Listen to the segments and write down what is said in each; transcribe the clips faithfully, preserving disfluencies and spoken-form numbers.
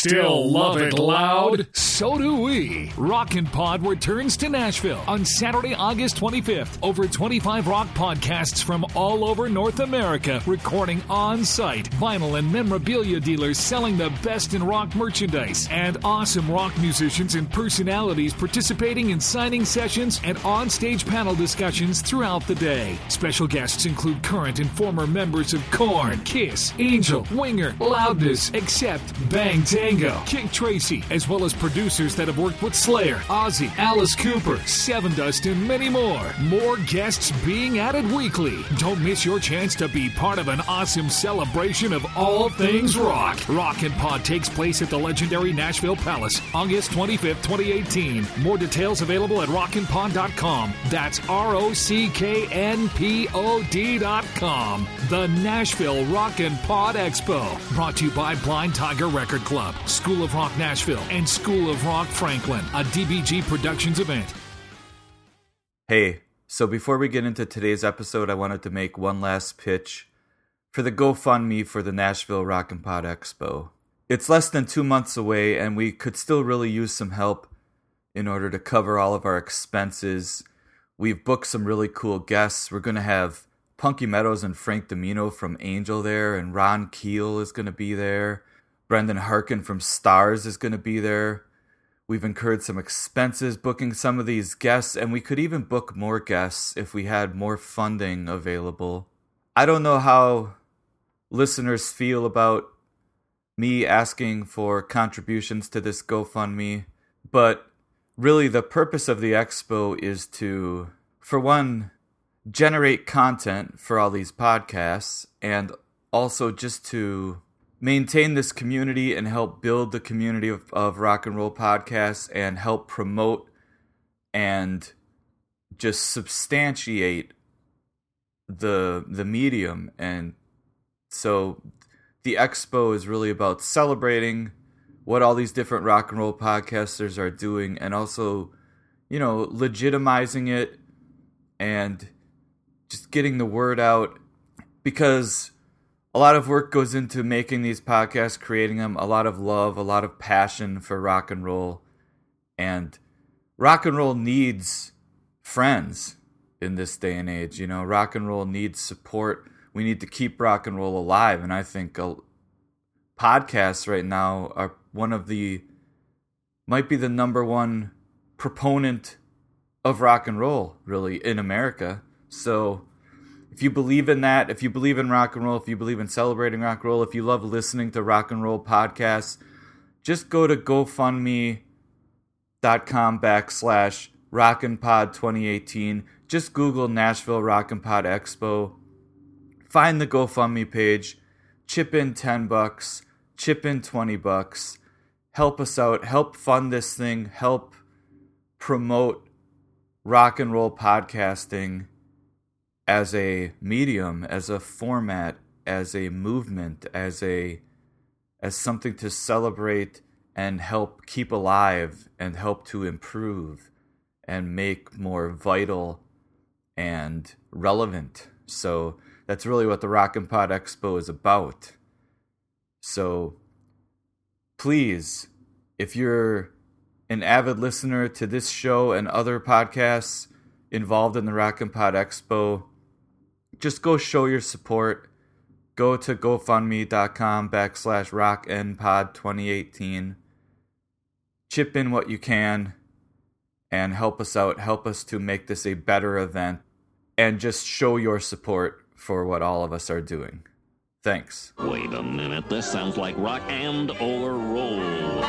Still love it loud? So do we. Rockin' Pod returns to Nashville on Saturday, August twenty-fifth. Over twenty-five rock podcasts from all over North America recording on-site. Vinyl and memorabilia dealers selling the best in rock merchandise. And awesome rock musicians and personalities participating in signing sessions and on-stage panel discussions throughout the day. Special guests include current and former members of Korn, Kiss, Angel, Winger, Loudness, Accept, Bang Tango, Kick Tracy, as well as producers that have worked with Slayer, Ozzy, Alice Cooper, Sevendust, and many more. More guests being added weekly. Don't miss your chance to be part of an awesome celebration of all things rock. Rockin' Pod takes place at the legendary Nashville Palace, August twenty-fifth, twenty eighteen. More details available at rockin pod dot com. That's R O C K N P O D dot com. The Nashville Rockin' Pod Expo. Brought to you by Blind Tiger Record Club, School of Rock Nashville, and School of Rock Franklin, a D B G Productions event. Hey, so before we get into today's episode, I wanted to make one last pitch for the GoFundMe for the Nashville Rockin' Pod Expo. It's less than two months away, and we could still really use some help in order to cover all of our expenses. We've booked some really cool guests. We're going to have Punky Meadows and Frank Domino from Angel there, and Ron Keel is going to be there. Brendan Harkin from Stars is going to be there. We've incurred some expenses booking some of these guests, and we could even book more guests if we had more funding available. I don't know how listeners feel about me asking for contributions to this GoFundMe, but really the purpose of the expo is to, for one, generate content for all these podcasts, and also just to maintain this community and help build the community of, of rock and roll podcasts and help promote and just substantiate the the medium. And so the expo is really about celebrating what all these different rock and roll podcasters are doing, and also, you know, legitimizing it and just getting the word out, because a lot of work goes into making these podcasts, creating them, a lot of love, a lot of passion for rock and roll. And rock and roll needs friends in this day and age. You know, rock and roll needs support. We need to keep rock and roll alive. And I think uh, podcasts right now are one of the, might be the number one proponent of rock and roll, really, in America. So if you believe in that, if you believe in rock and roll, if you believe in celebrating rock and roll, if you love listening to rock and roll podcasts, just go to GoFundMe.com backslash RockinPod twenty eighteen. Just Google Nashville Rockin' Pod Expo. Find the GoFundMe page. Chip in ten bucks. Chip in twenty bucks. Help us out. Help fund this thing. Help promote rock and roll podcasting as a medium, as a format, as a movement, as a as something to celebrate and help keep alive and help to improve and make more vital and relevant. So that's really what the Rockin' Pod Expo is about. So please, if you're an avid listener to this show and other podcasts involved in the Rockin' Pod Expo, just go show your support. Go to GoFundMe.com backslash RockinPod twenty eighteen. Chip in what you can and help us out. Help us to make this a better event. And just show your support for what all of us are doing. Thanks. Wait a minute. This sounds like rock and or roll.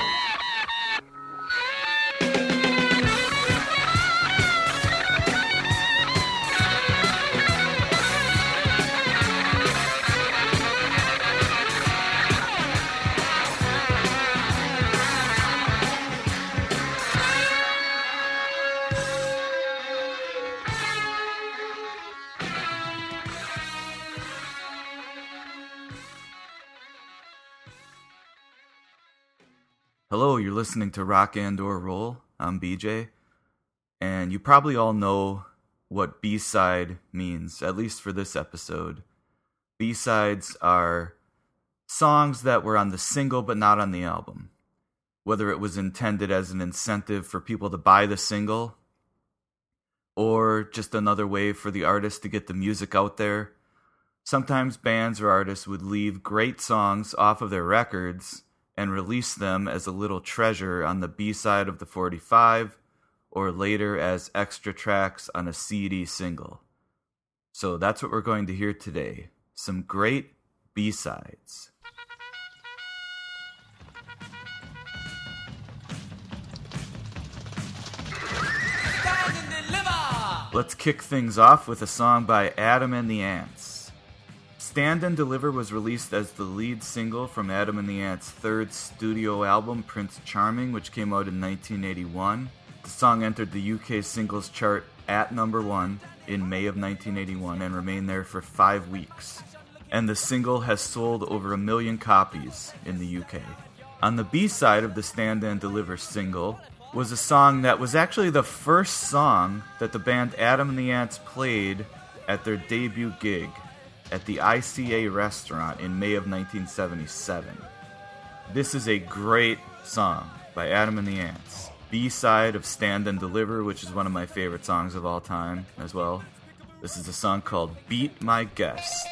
Hello, you're listening to Rock and or Roll. I'm B J, and you probably all know what B-side means, at least for this episode. B-sides are songs that were on the single but not on the album. whether it was intended as an incentive for people to buy the single, or just another way for the artist to get the music out there. Sometimes bands or artists would leave great songs off of their records and release them as a little treasure on the B-side of the forty-five, or later as extra tracks on a C D single. So that's what we're going to hear today. Some great B-sides. Let's kick things off with a song by Adam and the Ants. Stand and Deliver was released as the lead single from Adam and the Ants' third studio album, Prince Charming, which came out in nineteen eighty-one. The song entered the U K singles chart at number one in May of nineteen eighty-one and remained there for five weeks. And the single has sold over a million copies in the U K. On the B-side of the Stand and Deliver single was a song that was actually the first song that the band Adam and the Ants played at their debut gig at the I C A restaurant in May of nineteen seventy-seven. This is a great song by Adam and the Ants. B-side of Stand and Deliver, which is one of my favorite songs of all time as well. This is a song called Beat My Guest.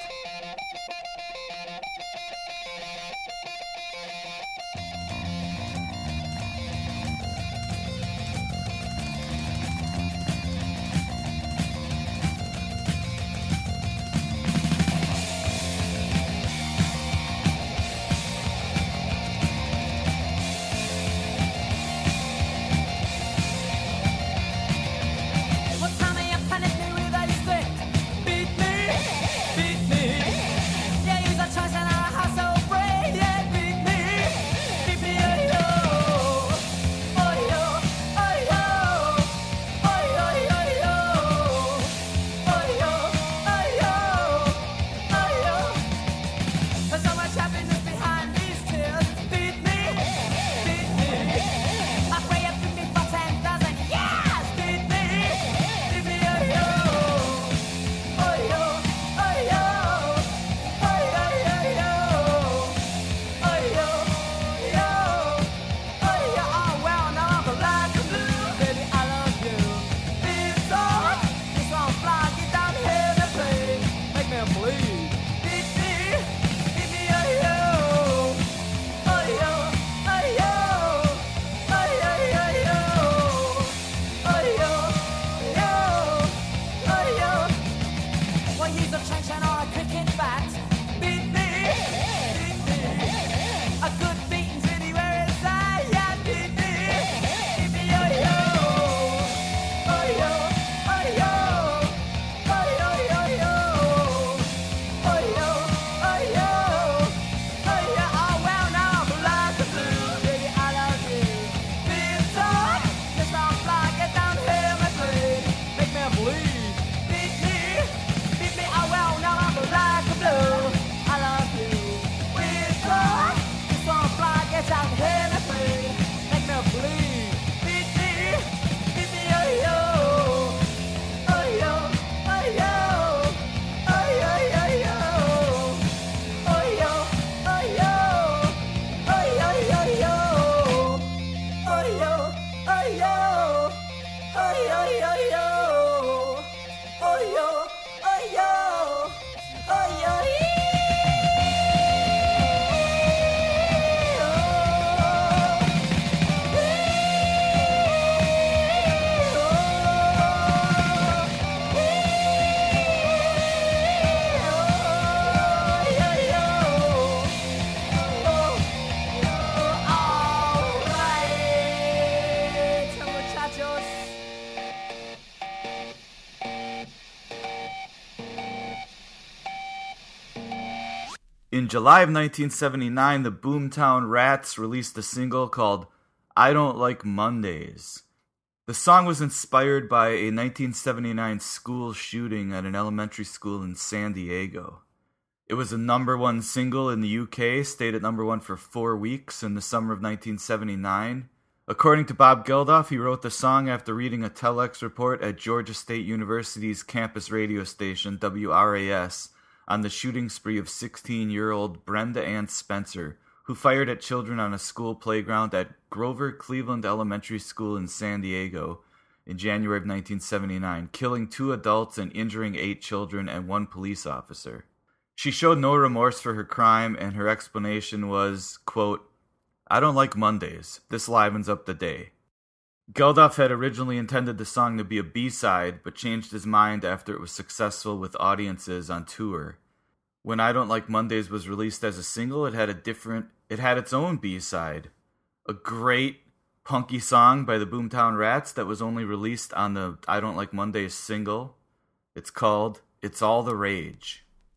In July of nineteen seventy-nine, the Boomtown Rats released a single called I Don't Like Mondays. The song was inspired by a nineteen seventy-nine school shooting at an elementary school in San Diego. It was a number one single in the U K, stayed at number one for four weeks in the summer of nineteen seventy-nine. According to Bob Geldof, he wrote the song after reading a telex report at Georgia State University's campus radio station, W R A S, on the shooting spree of sixteen-year-old Brenda Ann Spencer, who fired at children on a school playground at Grover Cleveland Elementary School in San Diego in January of nineteen seventy-nine, killing two adults and injuring eight children and one police officer. She showed no remorse for her crime, and her explanation was, quote, "I don't like Mondays. This livens up the day." Geldof had originally intended the song to be a B-side, but changed his mind after it was successful with audiences on tour. When I Don't Like Mondays was released as a single, it had a different, it had its own B-side. A great punky song by the Boomtown Rats that was only released on the I Don't Like Mondays single. It's called It's All the Rage.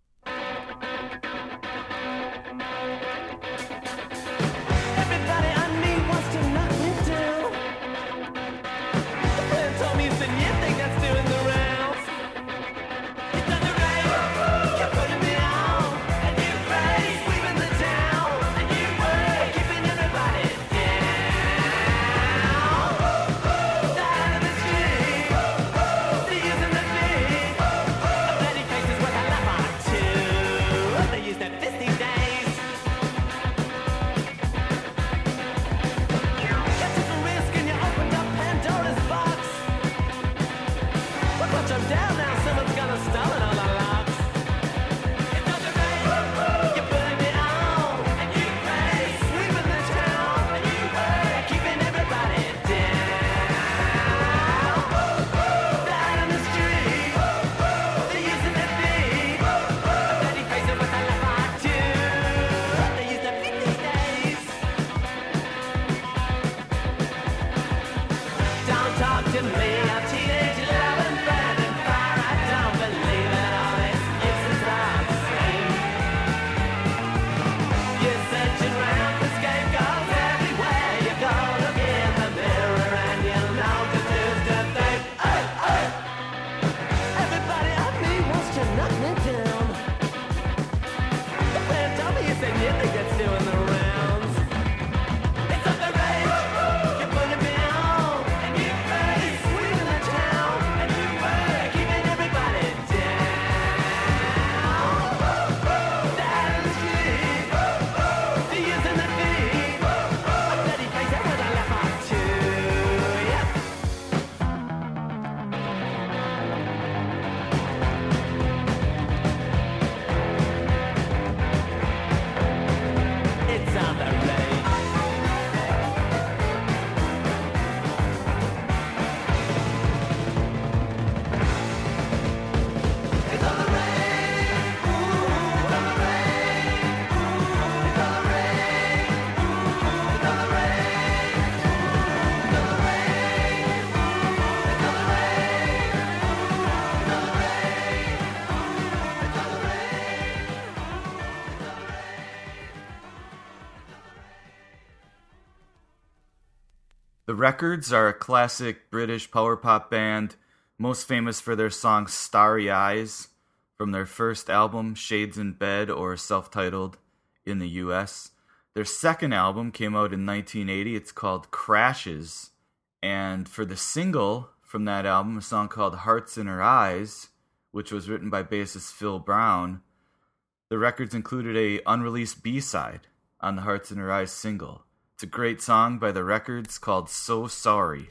The Records are a classic British power pop band, most famous for their song Starry Eyes from their first album Shades in Bed, or self-titled in the U S. Their second album came out in nineteen eighty. It's called Crashes. And for the single from that album, a song called Hearts in Her Eyes, which was written by bassist Phil Brown, the Records included a unreleased B-side on the Hearts in Her Eyes single. It's a great song by the Records called So Sorry.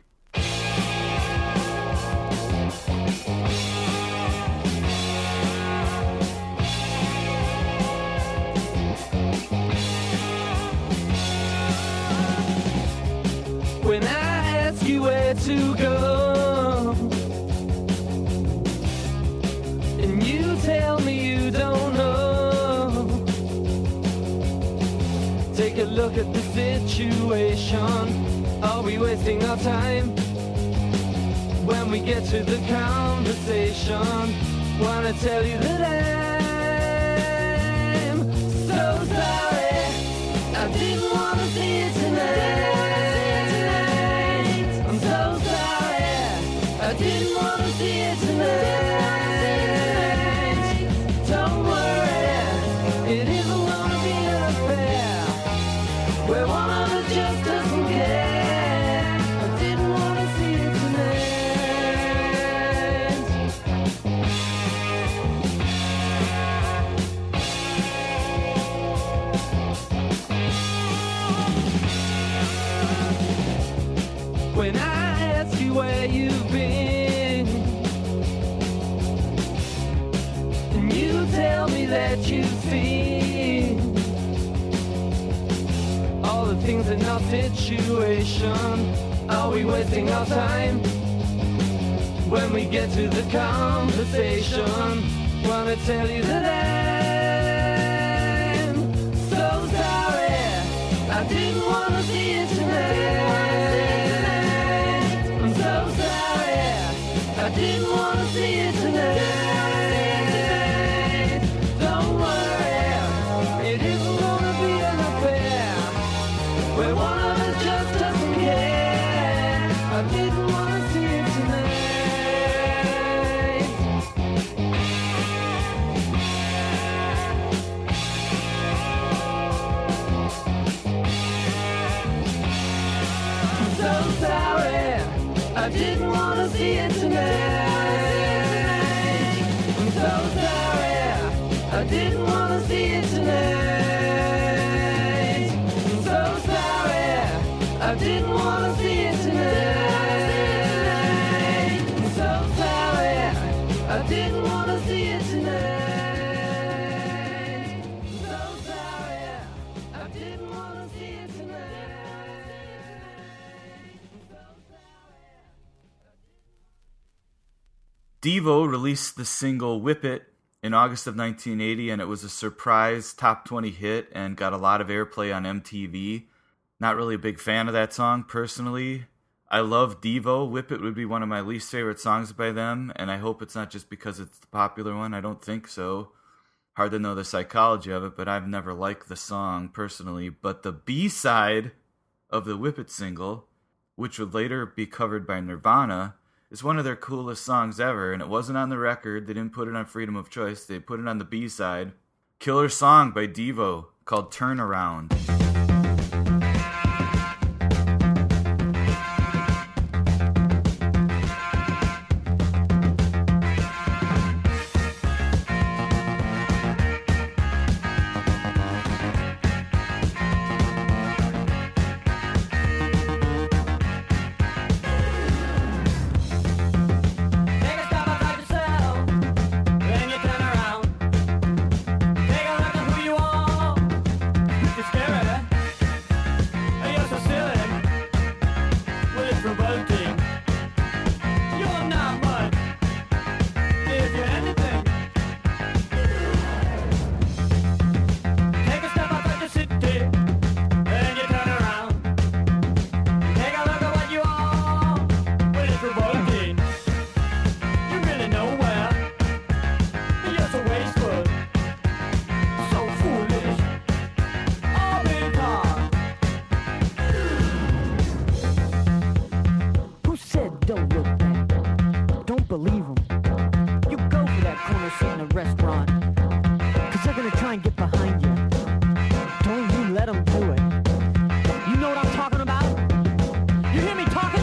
When I ask you where to go, and you tell me you don't know, take a look at the situation. Are we wasting our time? When we get to the conversation, wanna tell you that I'm so sorry. I didn't wanna see it tonight. I'm so sorry. I didn't wanna see it tonight. Don't worry, it isn't gonna be unfair. Where one of us just doesn't care. I didn't wanna see it tonight. when I ask you where you've been. And you tell me that you've seen all the things in our situation. Are we wasting our time when we get to the conversation? Wanna tell you that I'm so sorry. I didn't wanna see it tonight. I'm so sorry. I didn't wanna see it tonight. Don't worry, it isn't gonna be an affair where one of us just doesn't care. I didn't wanna see it tonight. I'm so sorry, I didn't wanna see it tonight. I'm so sorry, I didn't wanna see it tonight. I'm so sorry, I didn't wanna see it tonight. I'm so sorry, I didn't wanna see it tonight. I'm so sorry, I didn't wanna see it tonight. Devo released the single Whip It in August of nineteen eighty, and it was a surprise top twenty hit and got a lot of airplay on M T V. Not really a big fan of that song, personally. I love Devo. Whip It would be one of my least favorite songs by them, and I hope it's not just because it's the popular one. I don't think so. Hard to know the psychology of it, but I've never liked the song, personally. But the B-side of the Whip It single, which would later be covered by Nirvana, is one of their coolest songs ever, and it wasn't on the record. They didn't put it on Freedom of Choice. They put it on the B-side. Killer song by Devo called Turnaround. Take a stop outside yourself, then you turn around. Take a look at who you are. You're scary, you're so silly. Well, it's revolting. You're not much, if you're anything. Take a step outside your city, then you turn around. Take a look at what you are. Well, it's revolting. You really nowhere. You're so wasteful, so foolish, all big talk. Who said don't look back? Don't believe them. You go for that corner seat in a restaurant, cause they're gonna try and get behind you. Don't you let them do it. You know what I'm talking about? You hear me talking?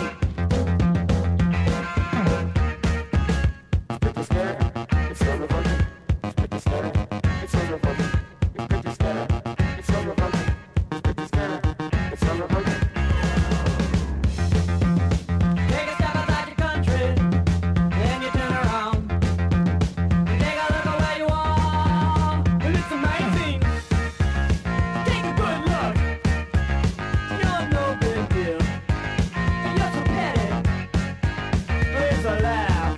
Pretty scary, it's so revolting. It's pretty scary, it's so revolting. It's pretty scary, it's so revolting. It's pretty scary, it's so revolting. Take a step outside your country, then you turn around. Take a look at where you are. Well, it's amazing. Take a good look. You're no big deal. You're so petty. It's a laugh.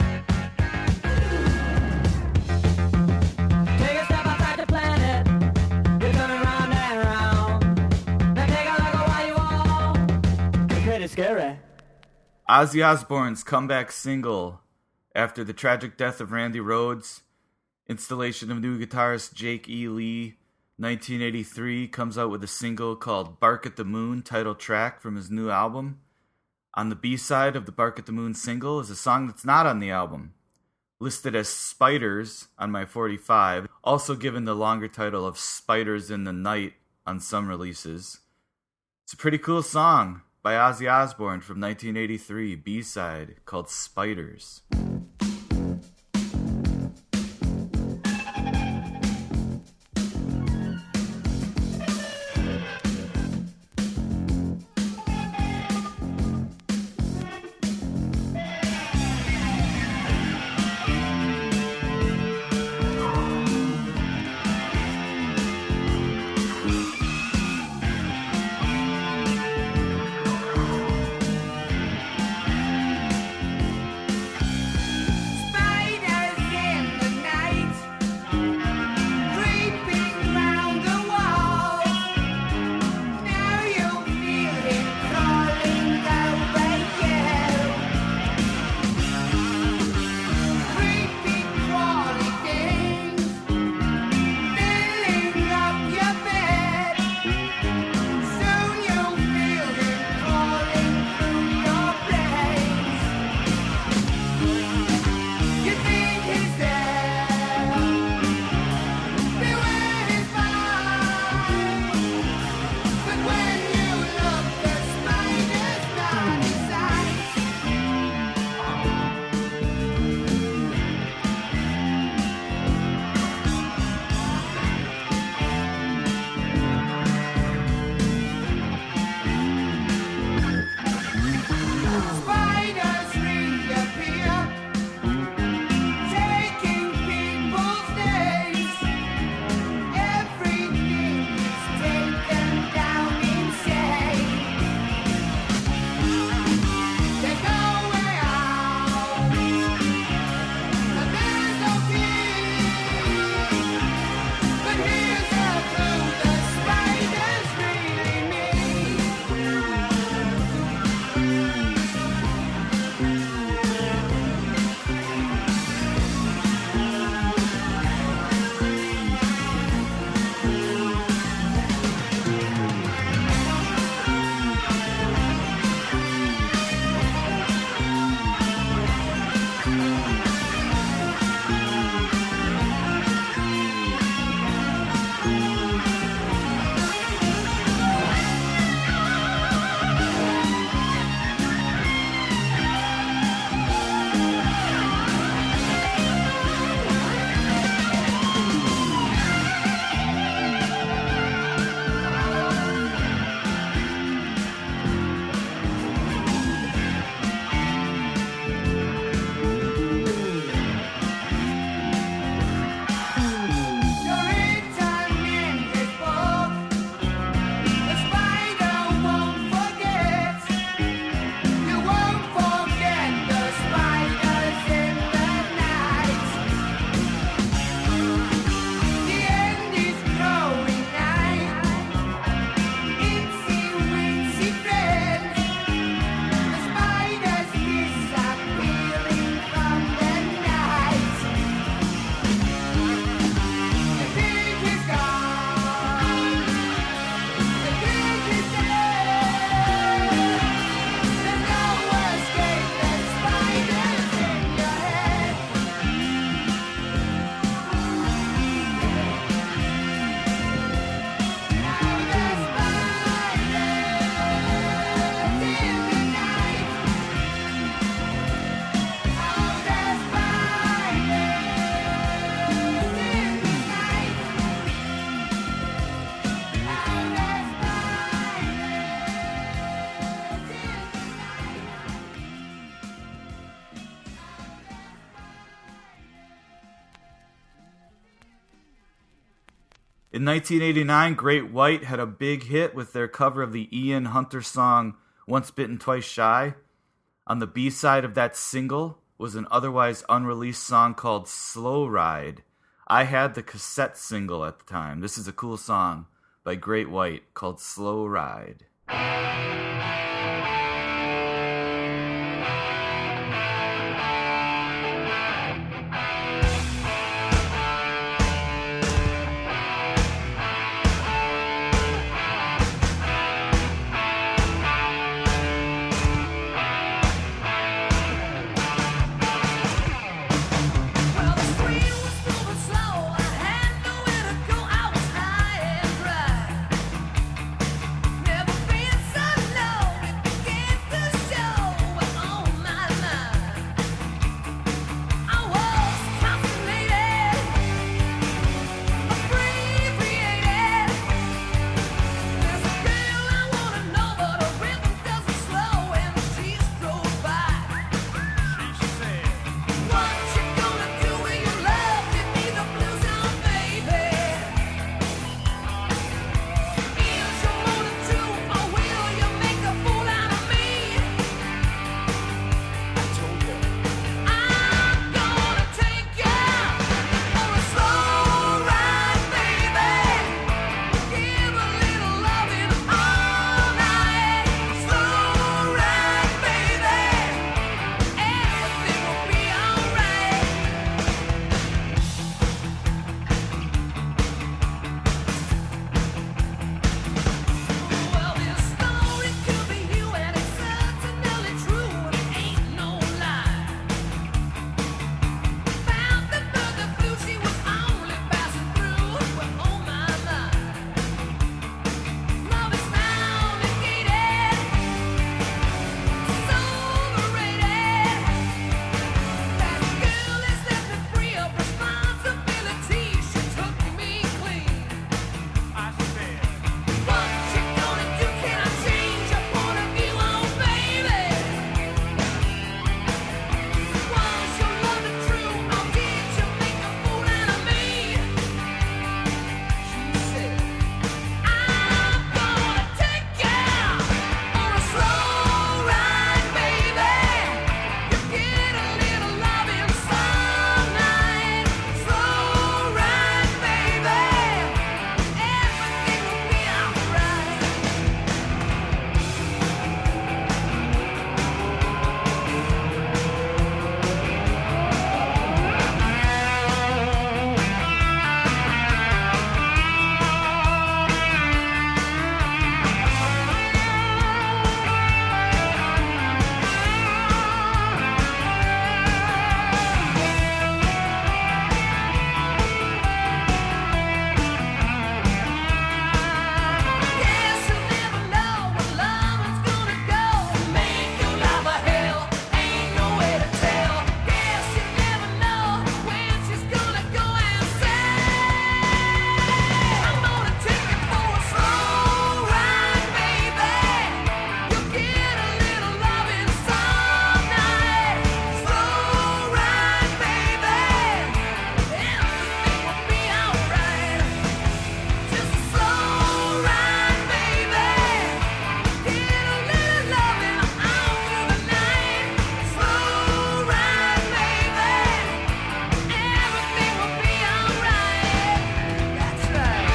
Take a step outside the planet. You're turning round and round. Now take a look at where you are. It's pretty scary. Ozzy Osbourne's comeback single after the tragic death of Randy Rhoads, installation of new guitarist Jake E. Lee, nineteen eighty-three, comes out with a single called Bark at the Moon, title track from his new album. On the B-side of the Bark at the Moon single is a song that's not on the album, listed as Spiders on my forty-five, also given the longer title of Spiders in the Night on some releases. It's a pretty cool song by Ozzy Osbourne from nineteen eighty-three, B-side, called Spiders. In nineteen eighty-nine, Great White had a big hit with their cover of the Ian Hunter song Once Bitten, Twice Shy. On the B-side of that single was an otherwise unreleased song called Slow Ride. I had the cassette single at the time. This is a cool song by Great White called Slow Ride. Well, the street was moving slow. I had nowhere to go. I was high and dry. Never been so low. It began to show on my mind. I was constipated, abbreviated. There's a girl I wanna know, but her rhythm doesn't slow when she strolls by. She said, "What you gonna do with your love? Give me the blues on, baby. Is your motive true, or will you make a fool out of me?" I told her, "I'm gonna take you on a slow ride, baby. Give a little loving all night. Slow ride, baby. Everything will be alright." Well, this story could be you, and it's certainly true. It ain't no lie. Found the bird that flew, she was only passing through. Well, oh my, my. Love is navigated, so overrated. That girl is left me free of responsibility. She took me clean. I said, "What you gonna do? Can I change your point of view, oh baby? Was your love true, or did you make a fool out of me?" She said, "I'm gonna take you on a slow ride, baby. You get a little loving some night. Slow ride, baby. Everything will be alright." Guess you'll never know where loving's gonna go. Make your life a hell, ain't no way to tell. Guess you never know when she's gonna go and say, "I'm gonna take you for a slow ride, baby. You get a little loving some night. Slow ride, baby. Everything will be alright. Just a slow ride, baby. Get a little loving all through the night. Slow ride, baby. Everything will be alright." That's right.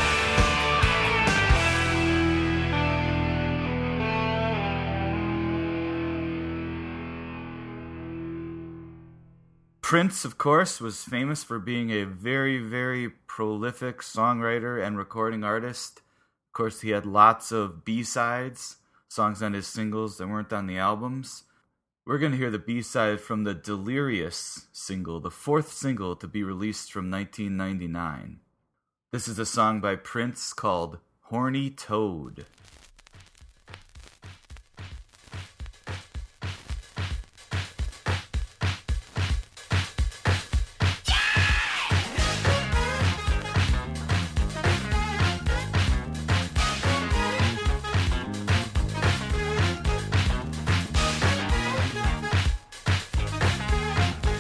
Prince, of course, was famous for being a very, very prolific songwriter and recording artist. Of course, he had lots of B-sides, songs on his singles that weren't on the albums. We're going to hear the B-side from the Delirious single, the fourth single to be released from nineteen ninety-nine. This is a song by Prince called Horny Toad.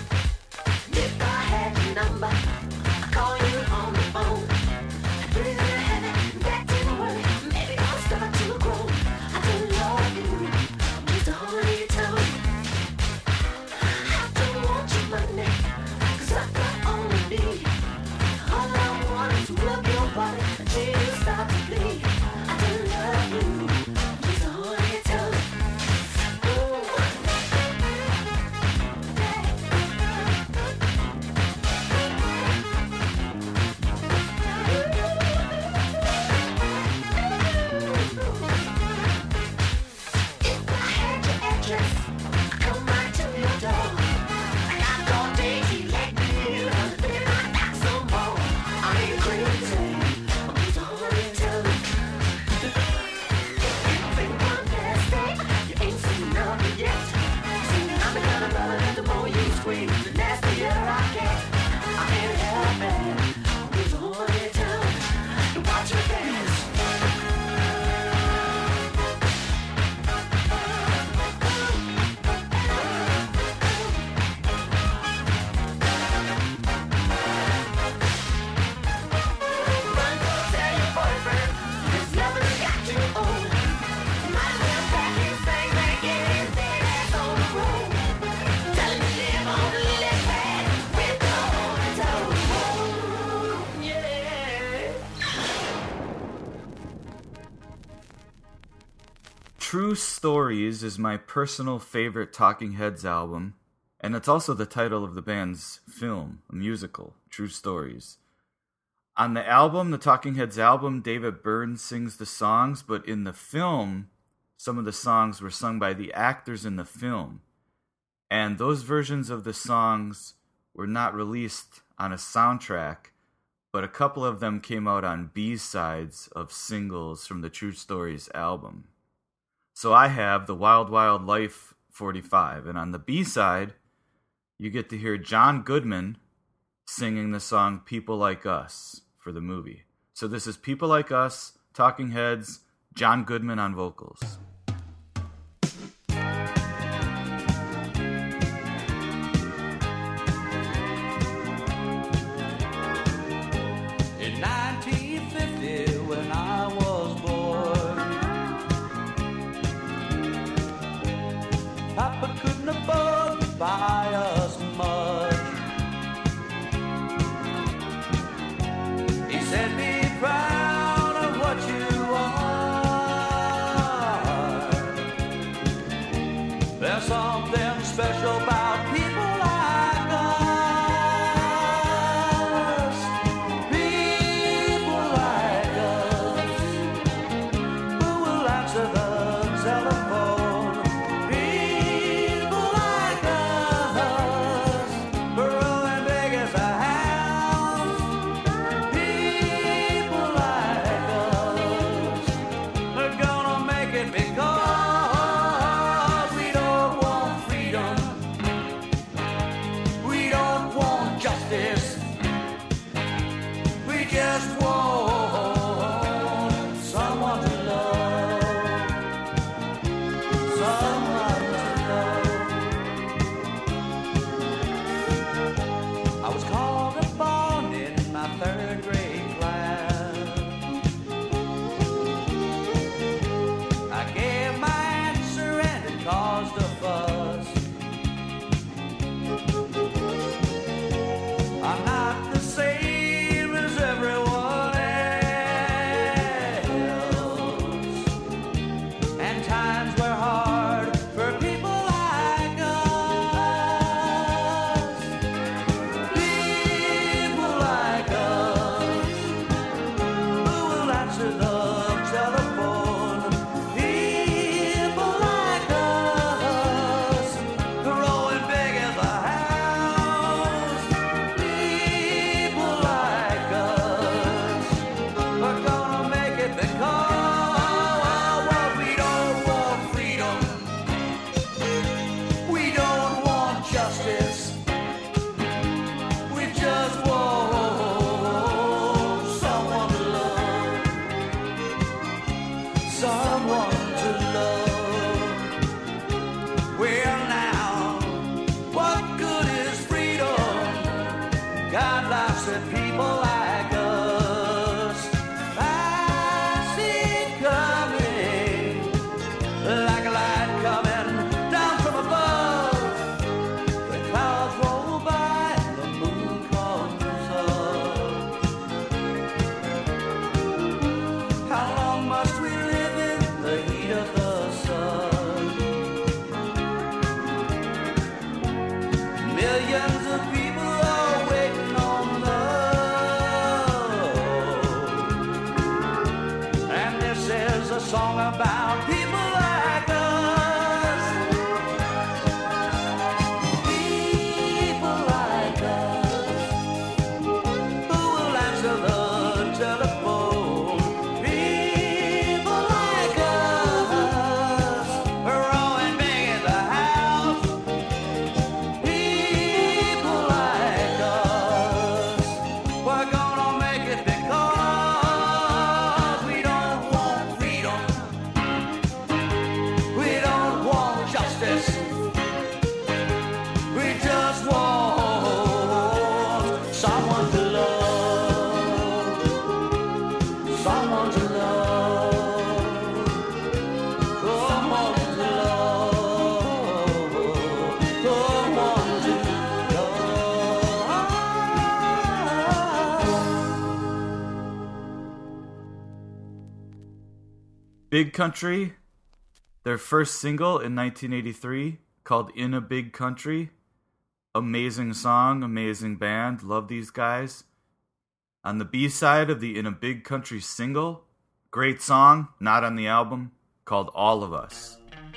If I had your number, I'd call you on the phone. I'd True Stories is my personal favorite Talking Heads album, and it's also the title of the band's film, a musical, True Stories. On the album, the Talking Heads album, David Byrne sings the songs, but in the film, some of the songs were sung by the actors in the film. And those versions of the songs were not released on a soundtrack, but a couple of them came out on B-sides of singles from the True Stories album. So I have the Wild Wild Life forty-five, and on the B-side, you get to hear John Goodman singing the song People Like Us for the movie. So this is People Like Us, Talking Heads, John Goodman on vocals. In nineteen fifty, when I was born, Papa couldn't afford to buy us much. He said, be proud of what you are. There's something special about people like us. People like us who will answer the telephone. People like us, growing big as a house. People like us are gonna make it because we don't want freedom. We don't want justice. We just want someone to love. Someone to love. I was called upon in my third grade class. I gave my answer and it caused a fuss. I'm not the same as everyone else, and times were hard for people like us. People like us who will answer the telephone. People like us growing big as a house. People like us are gonna make it because we don't want freedom. We don't want justice. We just want someone to love. Someone to love. Well now, what good is freedom? God laughs at people like us. I see it coming, like a light coming down from above. The clouds roll by and the moon comes up. How long must we live in the heat of the sun? Millions of people are waiting on love. And this is a song about people like us. People like us who will answer the telephone. People like us growing big as a house. People like us, we're gonna make it because we don't want freedom. We don't want justice. We just want someone to love. Someone to love. Someone to love. Someone to love. Big Country Their first single in nineteen eighty-three, called In a Big Country. Amazing song, amazing band, love these guys. On the B-side of the In a Big Country single, great song, not on the album, called All of Us.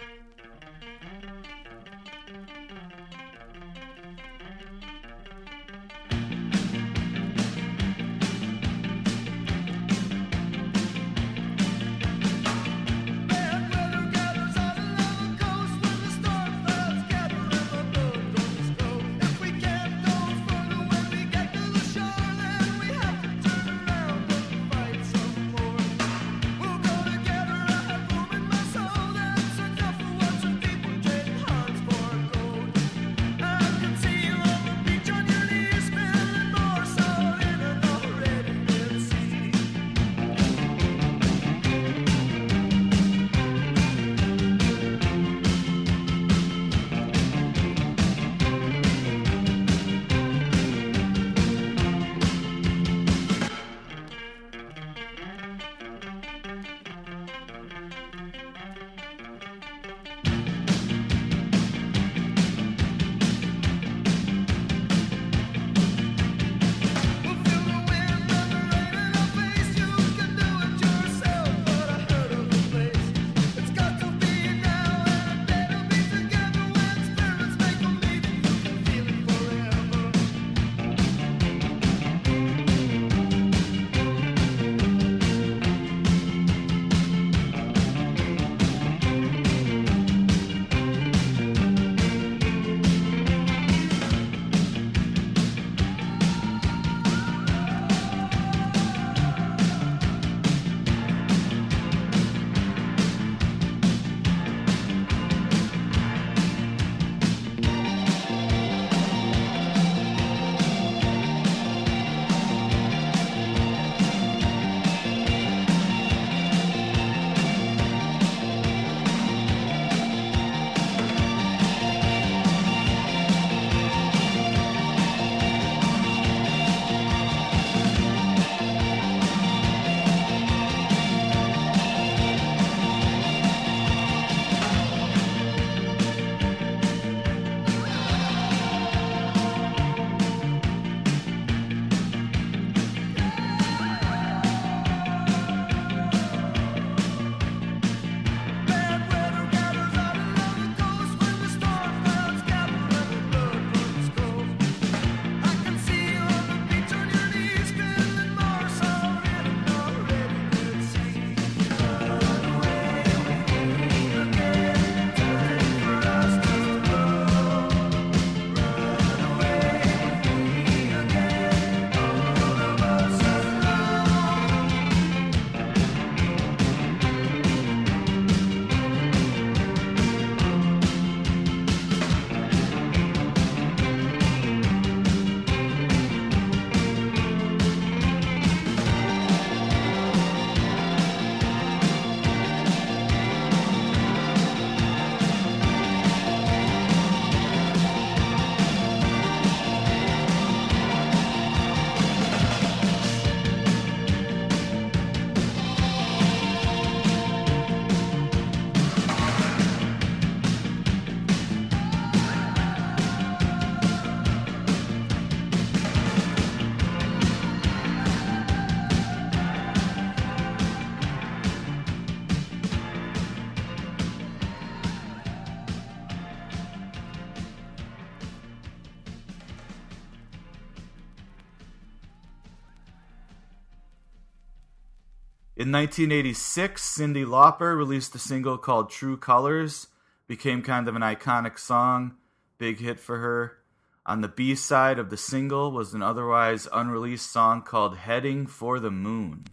In nineteen eighty-six, Cyndi Lauper released a single called True Colors. Became kind of an iconic song, big hit for her. On the B-side of the single was an otherwise unreleased song called Heading for the Moon.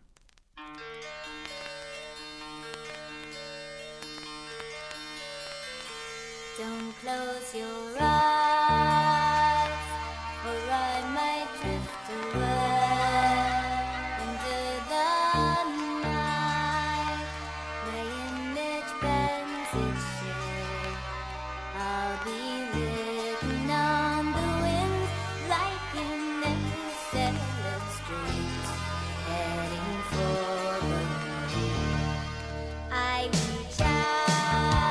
Don't close your eyes, or I might drift away into the night. My image bends its shape. I'll be written on the wind like an echo streets, heading for the moon. I reach out.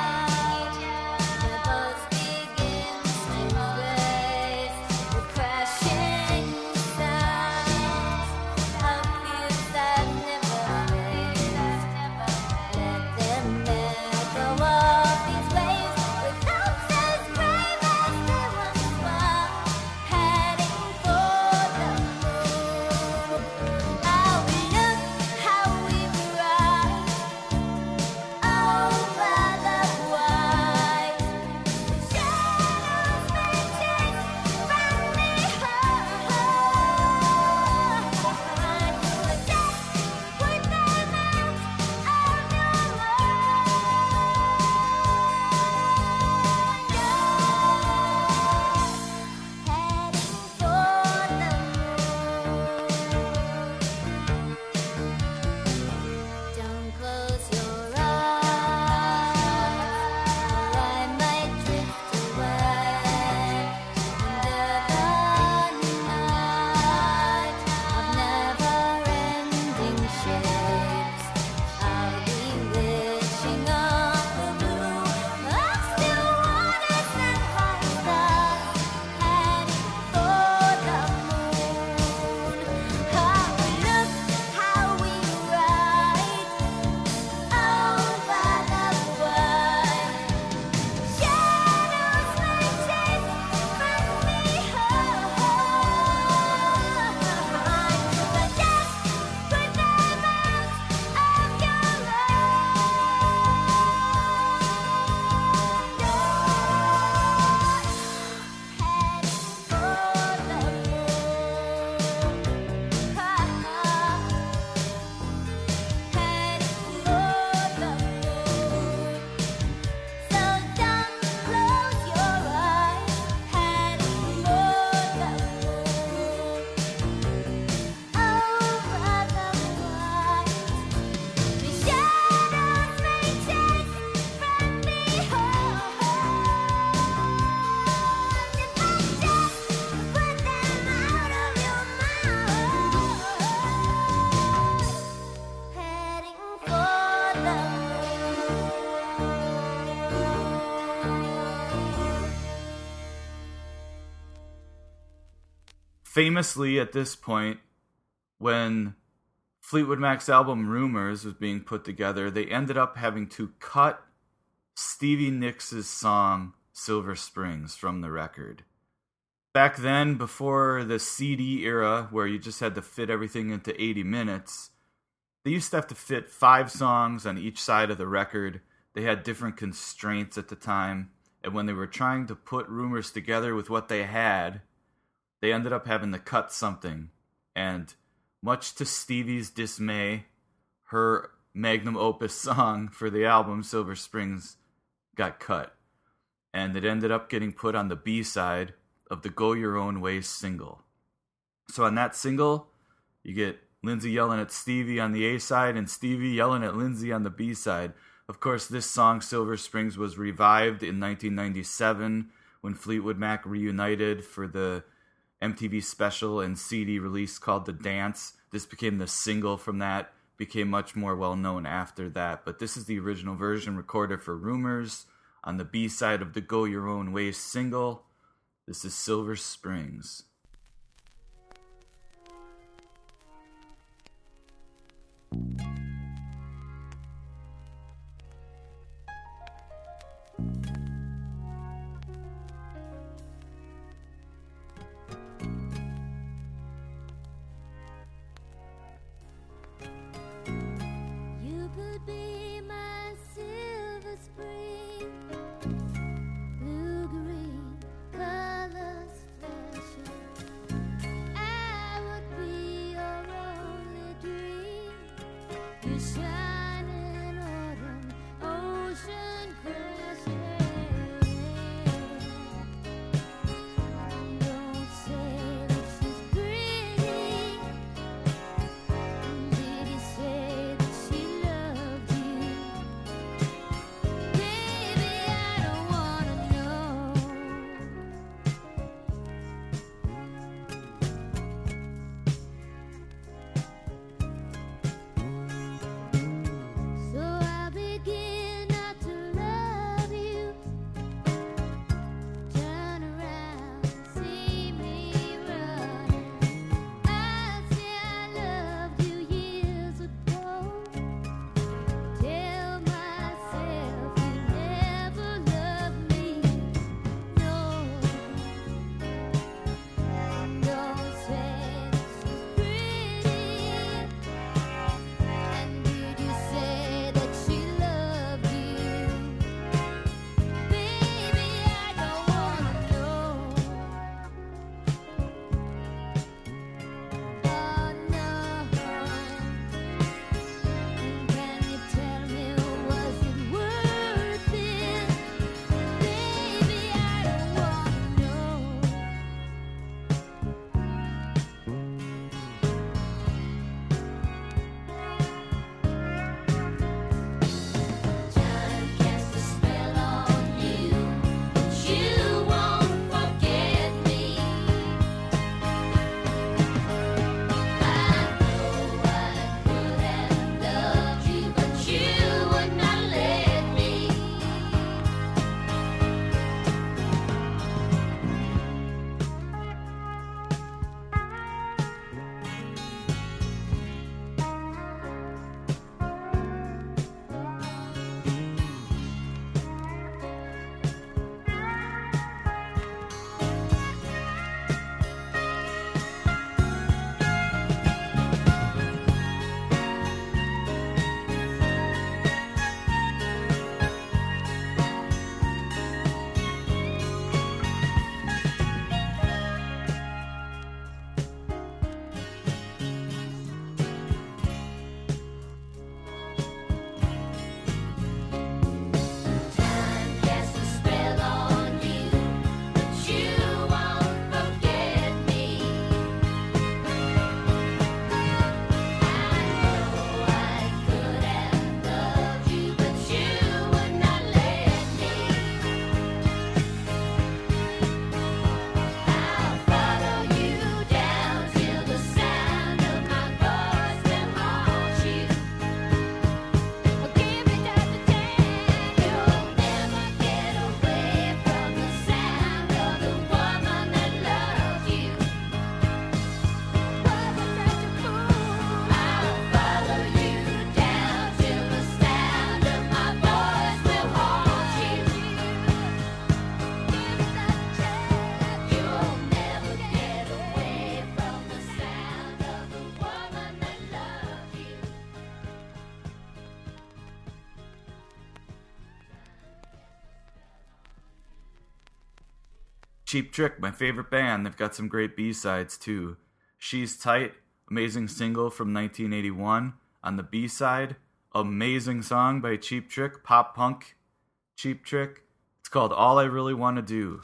famously, at this point, when Fleetwood Mac's album Rumors was being put together, they ended up having to cut Stevie Nicks' song Silver Springs from the record. Back then, before the C D era, where you just had to fit everything into eighty minutes, they used to have to fit five songs on each side of the record. They had different constraints at the time, and when they were trying to put Rumors together with what they had, they ended up having to cut something. And much to Stevie's dismay, her magnum opus song for the album, Silver Springs, got cut. And it ended up getting put on the B-side of the Go Your Own Way single. So on that single, you get Lindsay yelling at Stevie on the A-side and Stevie yelling at Lindsay on the B-side. Of course, this song, Silver Springs, was revived in nineteen ninety-seven when Fleetwood Mac reunited for the M T V special and C D release called The Dance. This became the single from that, became much more well-known after that. But this is the original version recorded for Rumors on the B-side of the Go Your Own Way single. This is Silver Springs. You could be my silver spring, blue-green colors flashing. I would be your only dream. Cheap Trick, my favorite band. They've got some great B-sides too. She's Tight, amazing single from nineteen eighty-one. On the B-side, amazing song by Cheap Trick, pop punk Cheap Trick. It's called All I Really Want to Do.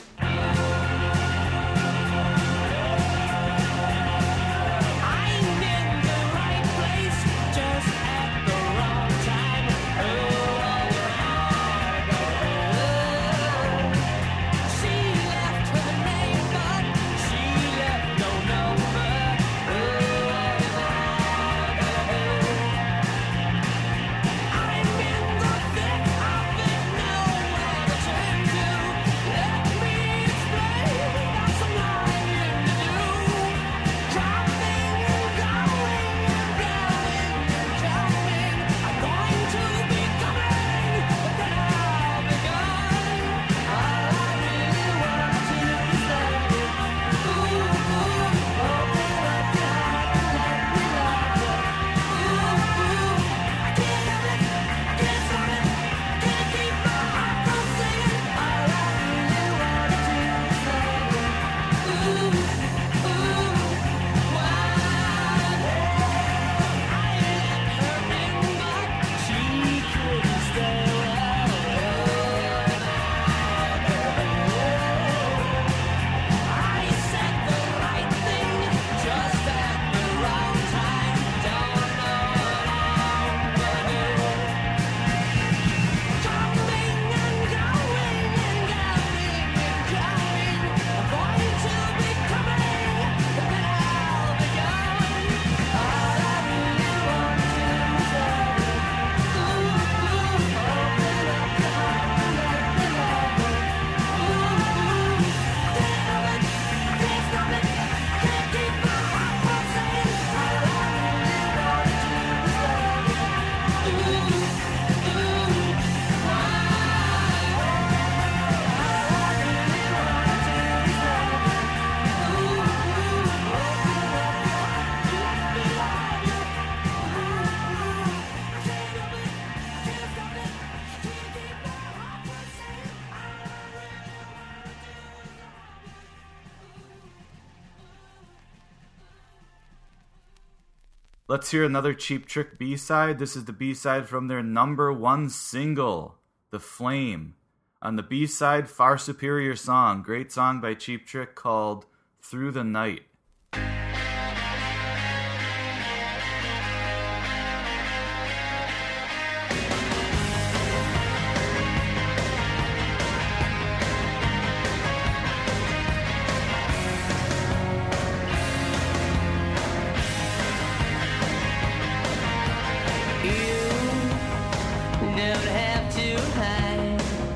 Let's hear another Cheap Trick B-side. This is the B-side from their number one single, The Flame. On the B-side, far superior song. Great song by Cheap Trick called Through the Night.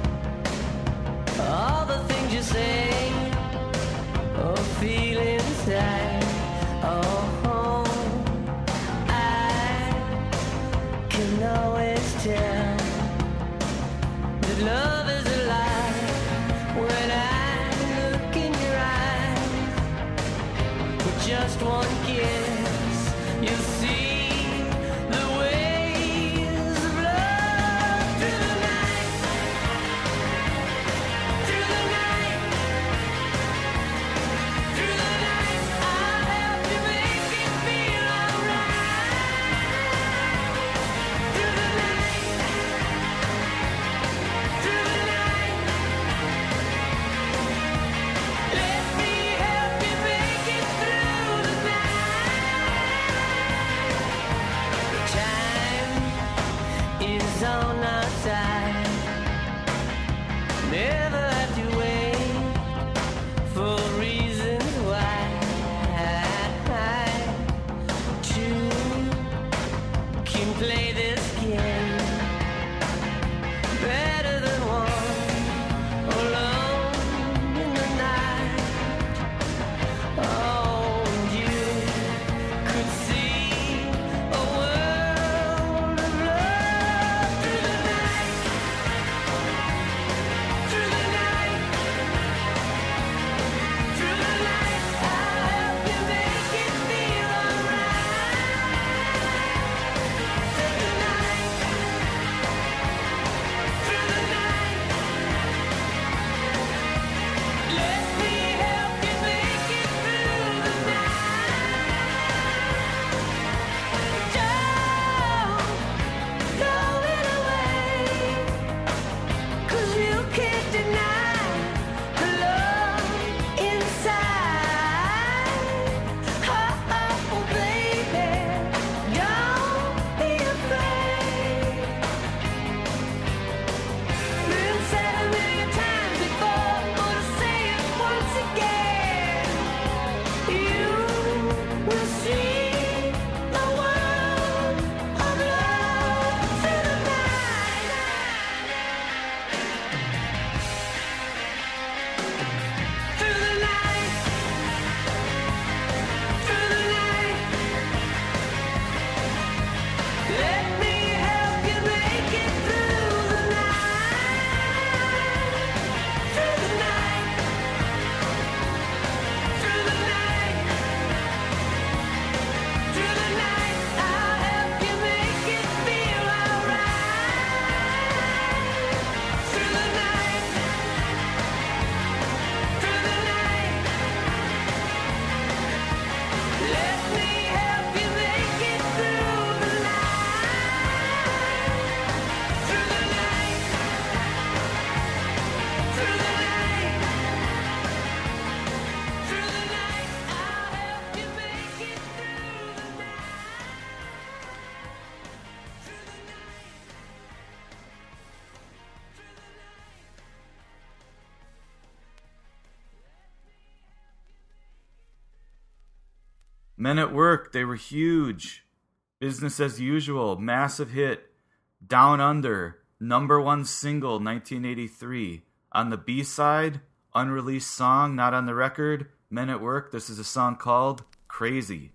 All the things you say or feel inside. Men at Work, they were huge. Business as Usual, massive hit. Down Under, number one single, nineteen eighty-three. On the B-side, unreleased song, not on the record, Men at Work, this is a song called Crazy.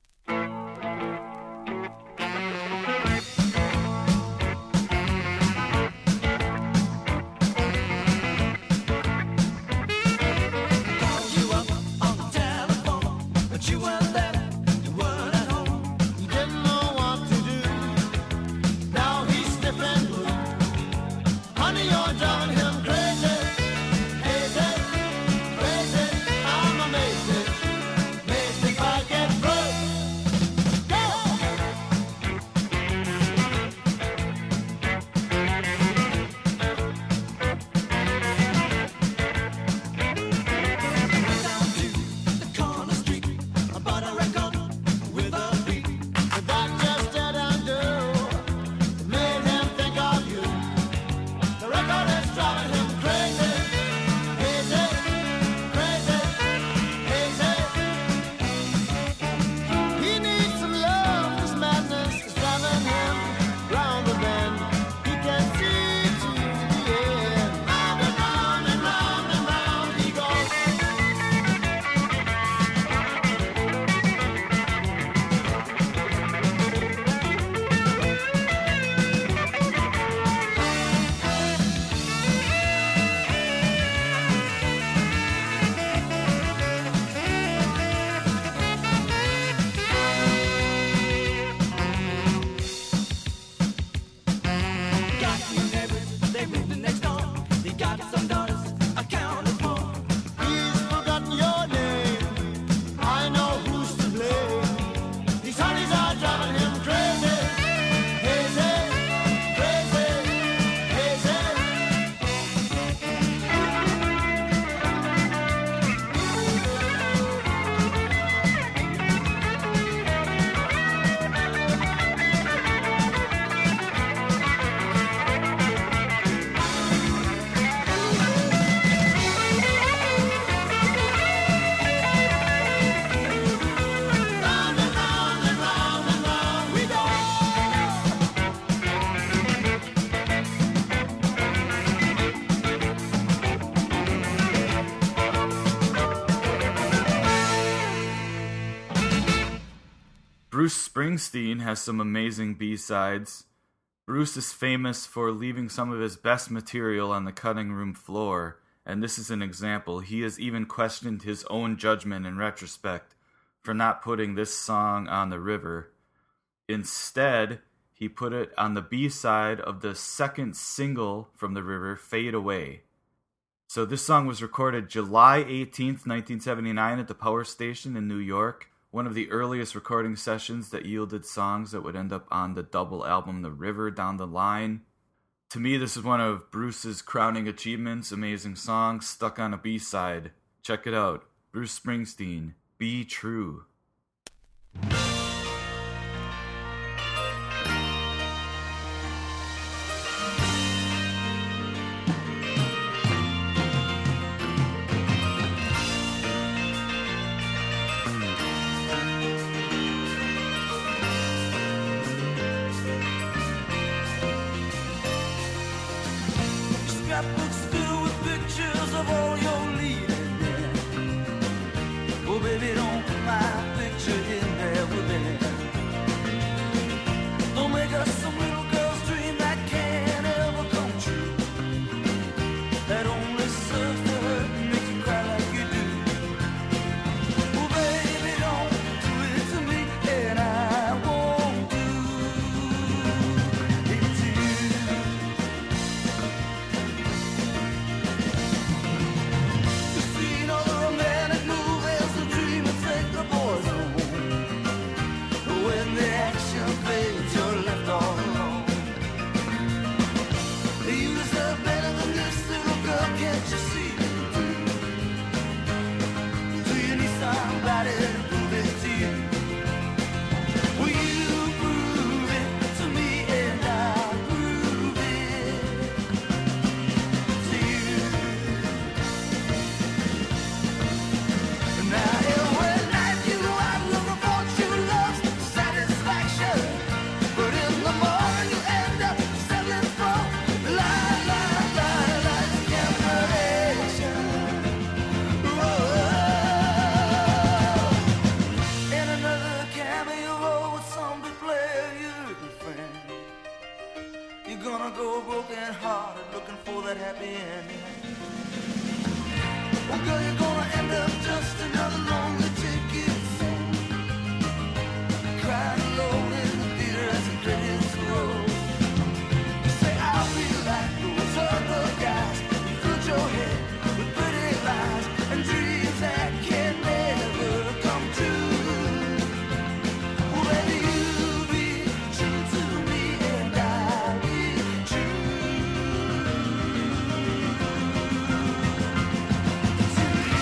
Bruce Springsteen has some amazing B-sides. Bruce is famous for leaving some of his best material on the cutting room floor, and this is an example. He has even questioned his own judgment in retrospect for not putting this song on the river. Instead, he put it on the B-side of the second single from the river, Fade Away. So this song was recorded July eighteenth, nineteen seventy-nine at the Power Station in New York, one of the earliest recording sessions that yielded songs that would end up on the double album The River down the line. To me, this is one of Bruce's crowning achievements, amazing song, stuck on a B-side. Check it out, Bruce Springsteen, Be True. Scrapbooks filled with pictures of all your leading men. Oh, baby, don't mind. Girl, you're gonna end up just another lonely ticket soul. Crying alone in the theater as the credits roll. You say, I'll be like those other guys. You fill your head with pretty lies and dreams that can never come true. Well, baby, you be true to me and I'll be true to you.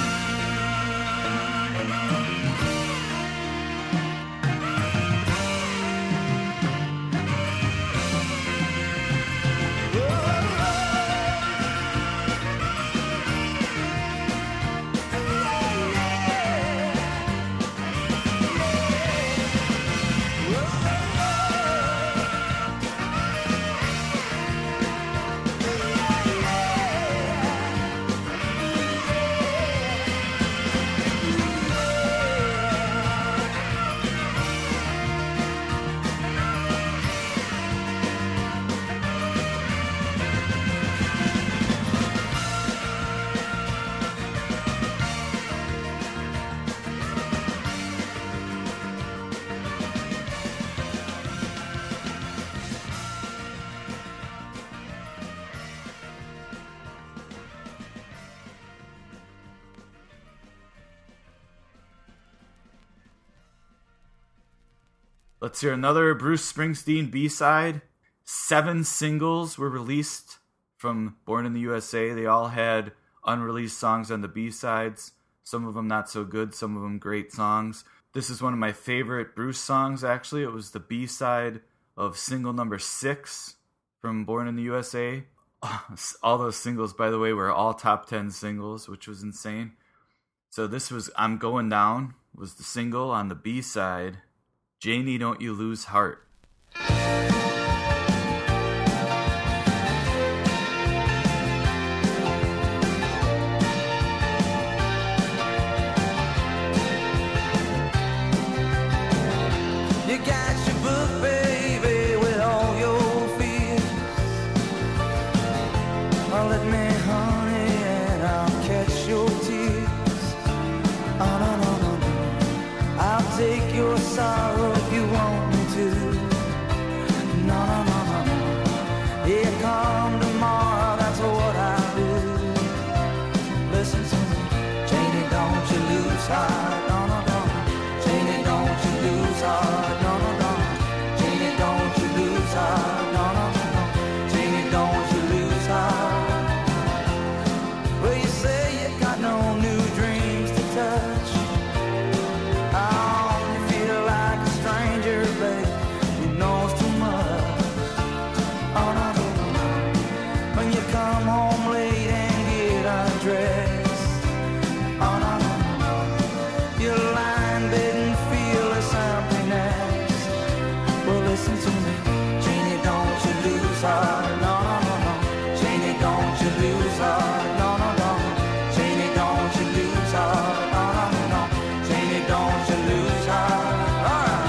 Let's hear another Bruce Springsteen B-side. Seven singles were released from Born in the U S A. They all had unreleased songs on the B-sides. Some of them not so good, some of them great songs. This is one of my favorite Bruce songs, actually. It was the B-side of single number six from Born in the U S A. All those singles, by the way, were all top ten singles, which was insane. So this was I'm Going Down, was the single on the B-side. Janie, Don't You Lose Heart. You got your book, baby, with all your fears. Oh, let me, honey, and I'll catch your tears. Oh, no, no, no, no. I'll take your sorrow if you want me to. No, no, no, no, no. Yeah, come tomorrow, that's what I'll do. Listen to me, Janie, don't you lose heart. No, no, no. Janie, don't you lose heart. No, no, no. Janie, don't you lose heart. No, no, no, no. Janie, don't you lose heart. Well, you say you got no new dreams to touch. Oh, you feel like a stranger, babe, who knows too much. Oh, no, no, no, no. When you come home late and get undressed. Oh, no, no, no, no. You lie in bed and feel this emptiness. Well, listen to me, Janie, don't you lose heart. No, no, no, no. Janie, don't you lose heart. No, no, no. Janie, don't you lose heart. No, no, no, no. Janie, don't you lose heart. All right.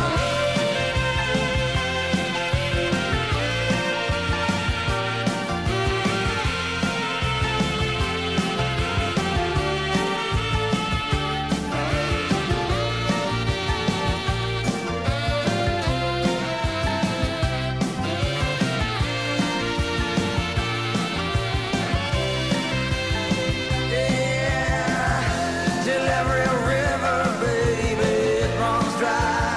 Yeah, till every river, baby, it runs dry.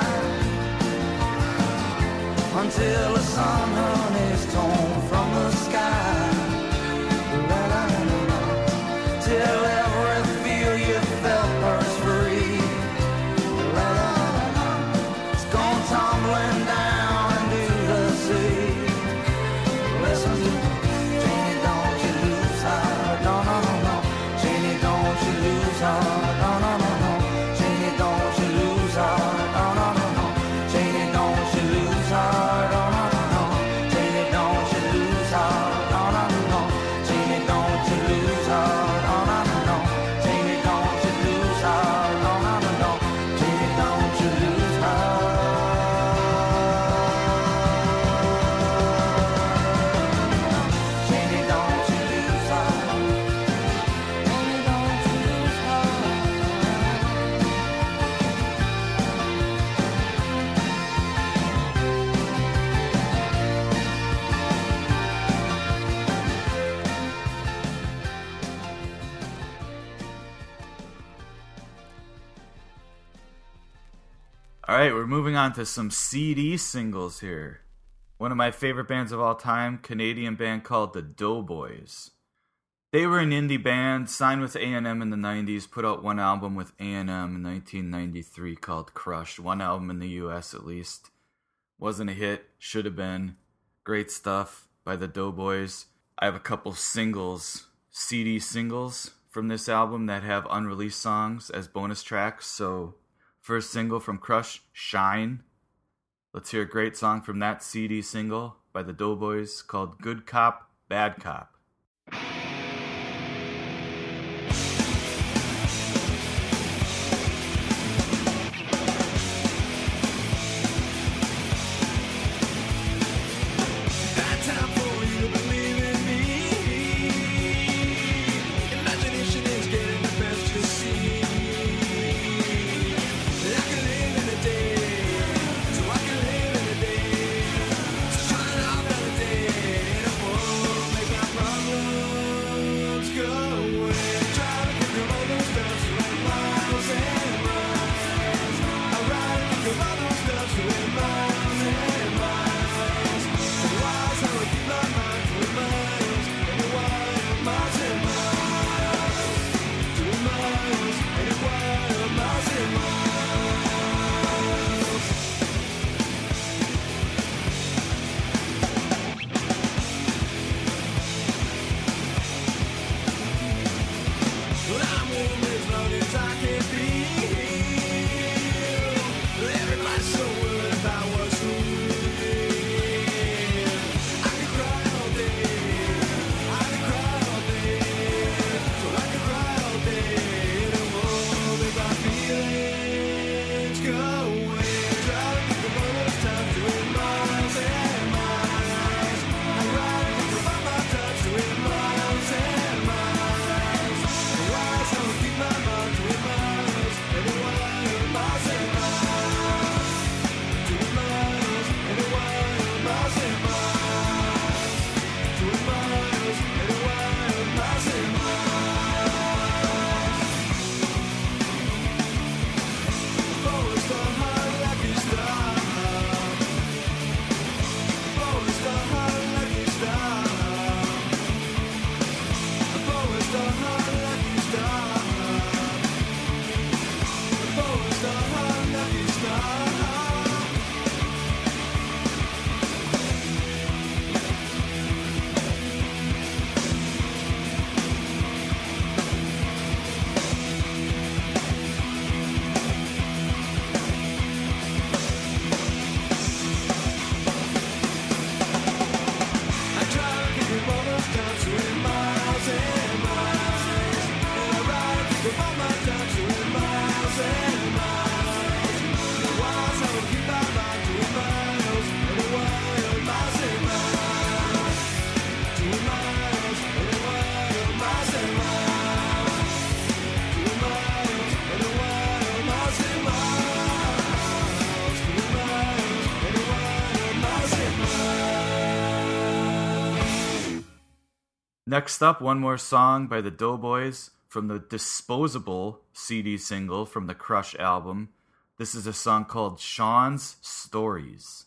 Until the sun, honey, is torn from the sky. La, la, la, la, la. Till every feel you felt burst free. La, la, la, la, la. It's gone tumbling down into the sea. Listen to me, Janie, don't you lose heart. No, no, no, no. Janie, don't you lose heart. No, no, no, no. Janie, don't you lose heart. No, no, no, no. Janie, don't you lose heart. No, no, no, no. Janie, don't you All right, we're moving on to some C D singles here. One of my favorite bands of all time, Canadian band called the Doughboys. They were an indie band, signed with A and M in the nineties, put out one album with A and M in nineteen ninety-three called Crush. One album in the U S at least. Wasn't a hit, should have been. Great stuff by the Doughboys. I have a couple singles, C D singles from this album that have unreleased songs as bonus tracks. So, first single from Crush, Shine. Let's hear a great song from that C D single by the Doughboys called Good Cop, Bad Cop. Next up, one more song by the Doughboys from the Disposable C D single from the Crush album. This is a song called Sean's Stories.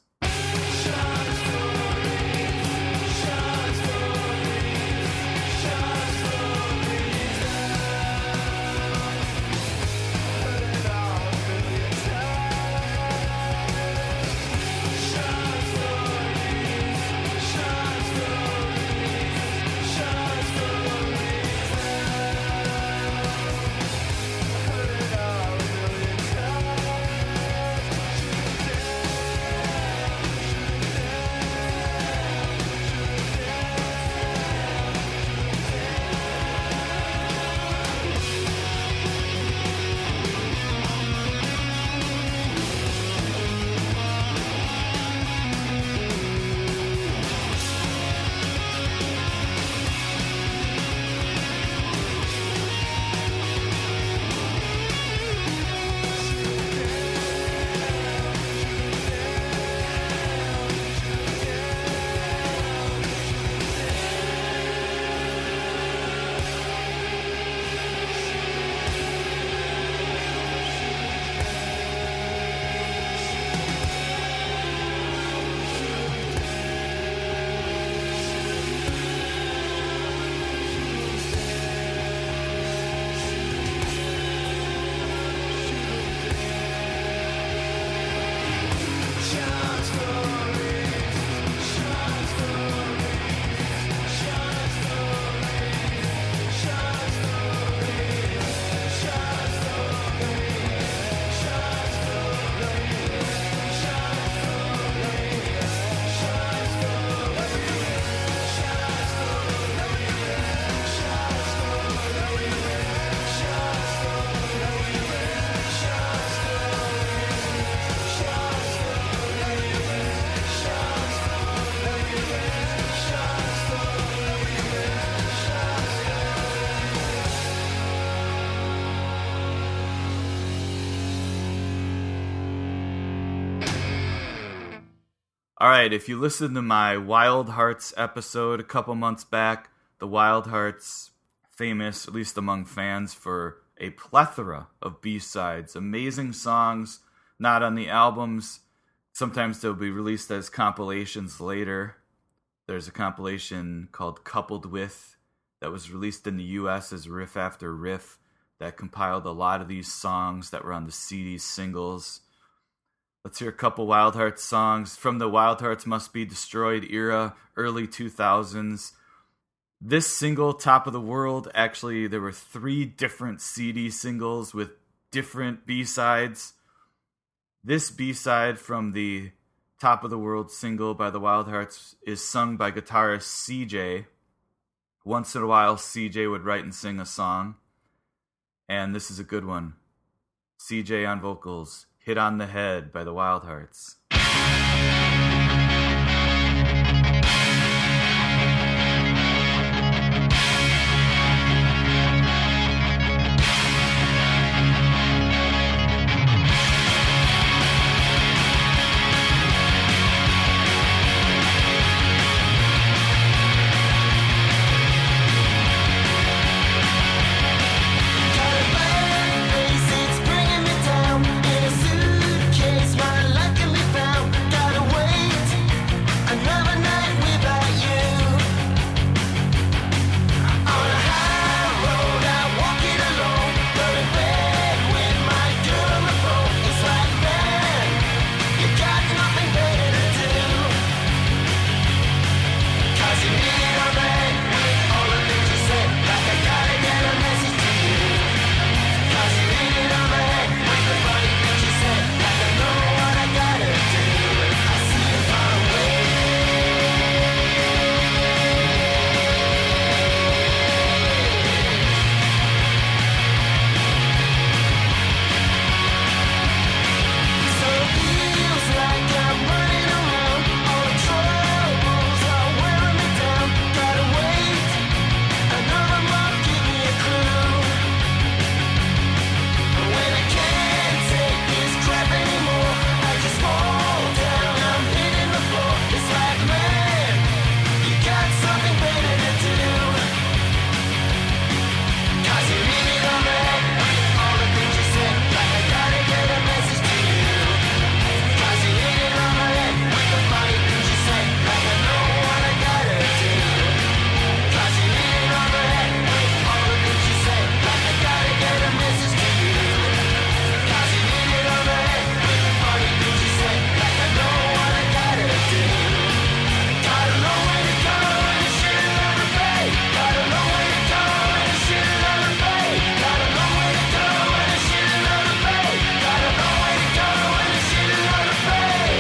All right, if you listened to my Wild Hearts episode a couple months back, the Wild Hearts, famous, at least among fans, for a plethora of B-sides, amazing songs, not on the albums. Sometimes they'll be released as compilations later. There's a compilation called Coupled With that was released in the U S as Riff After Riff that compiled a lot of these songs that were on the C D singles. Let's hear a couple Wild Hearts songs from the Wild Hearts Must Be Destroyed era, early two thousands. This single, Top of the World, actually there were three different C D singles with different B-sides. This B-side from the Top of the World single by the Wild Hearts is sung by guitarist C J. Once in a while, C J would write and sing a song. And this is a good one. C J on vocals, Hit on the Head by the Wild Hearts. It's bringing me down in a suitcase. My life can be found. Gotta wait another night without you. On a high road, I'm walking alone. Go to bed with my girl on the phone. It's like, man, you got nothing better to do. 'Cause you need it all right with all the things you said. Like I gotta get a message to you. 'Cause you need it all right with the funny things you said. Like I know what I gotta do. I see you far away. So it feels like I'm running around. All the troubles are wearing me down. Gotta wait another month, give me a clue. When I can't take this crap anymore, I just fall down, I'm hitting the floor. It's like, man, you got something better to do. 'Cause you need it all right with all the things you said. Like I gotta get a message to you. 'Cause you need it all right with the funny things you said. Like I know what I gotta do. 'Cause you need it all right with all the things you said. Like I gotta get a message to you. 'Cause you need it all right with the funny things you said. Like I know what I gotta do. Got a long way to go and a shit on the bay. Got a long way to go and a shit on the bay. Got a long way to go and a shit on the bay. Got a long way to go and a shit on the bay.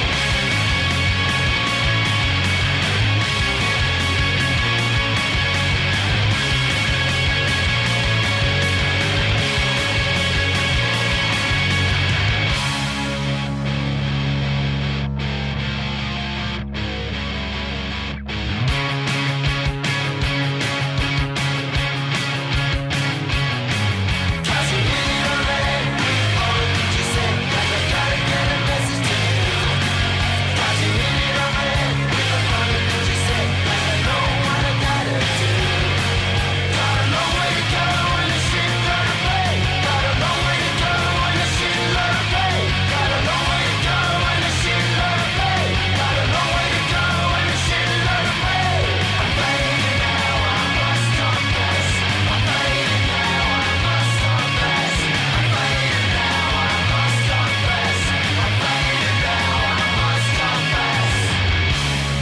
Cause you need it all right with all the things you said. Like I gotta get a message to you. Cause you need it all right with the funny things you said. Like I know what I gotta do. Got a long way to go and the shit gonna pay. Got a long way to go and the shit gonna pay. Got a long way to go and the shit gonna pay. Got a long way to go and the shit gonna pay. I'm fading now, I must confess. I'm fading now, I must confess. I'm fading now, I must confess. I'm fading now, I must confess.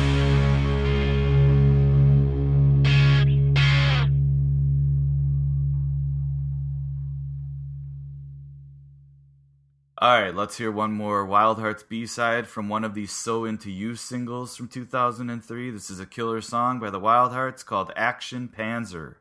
Alright, let's hear one more Wild Hearts B-side from one of these So Into You singles from two thousand three. This is a killer song by the Wild Hearts called Action Panzer.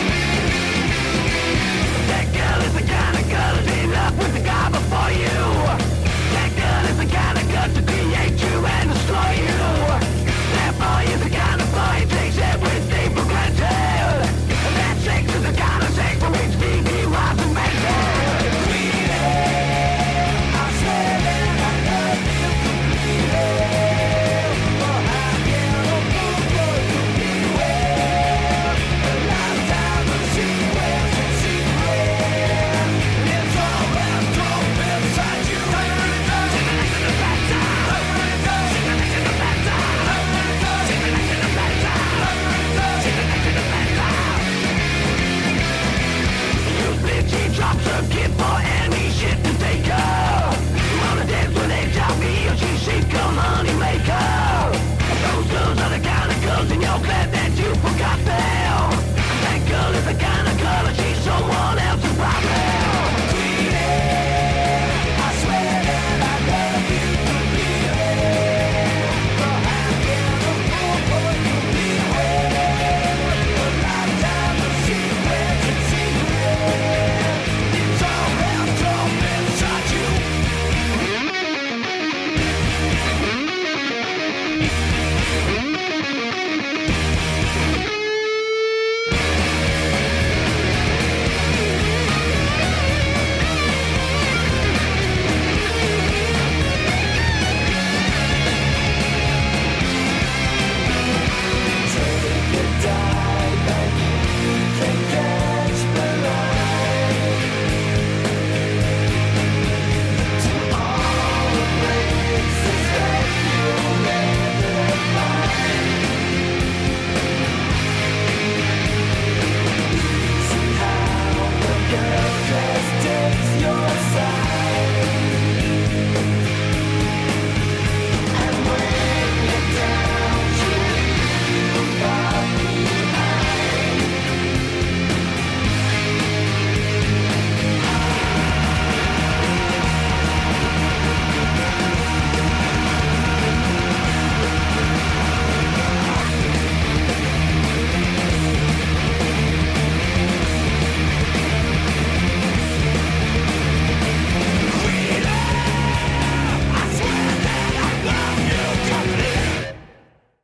That girl is the kind of girl who's in love with the guy before you.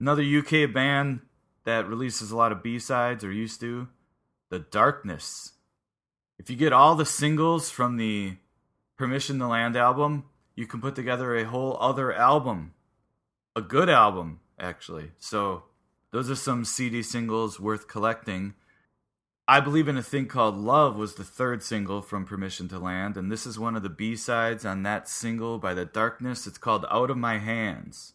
Another U K band that releases a lot of B-sides, or used to, The Darkness. If you get all the singles from the Permission to Land album, you can put together a whole other album. A good album, actually. So those are some C D singles worth collecting. I Believe in a Thing Called Love was the third single from Permission to Land, and this is one of the B-sides on that single by The Darkness. It's called Out of My Hands.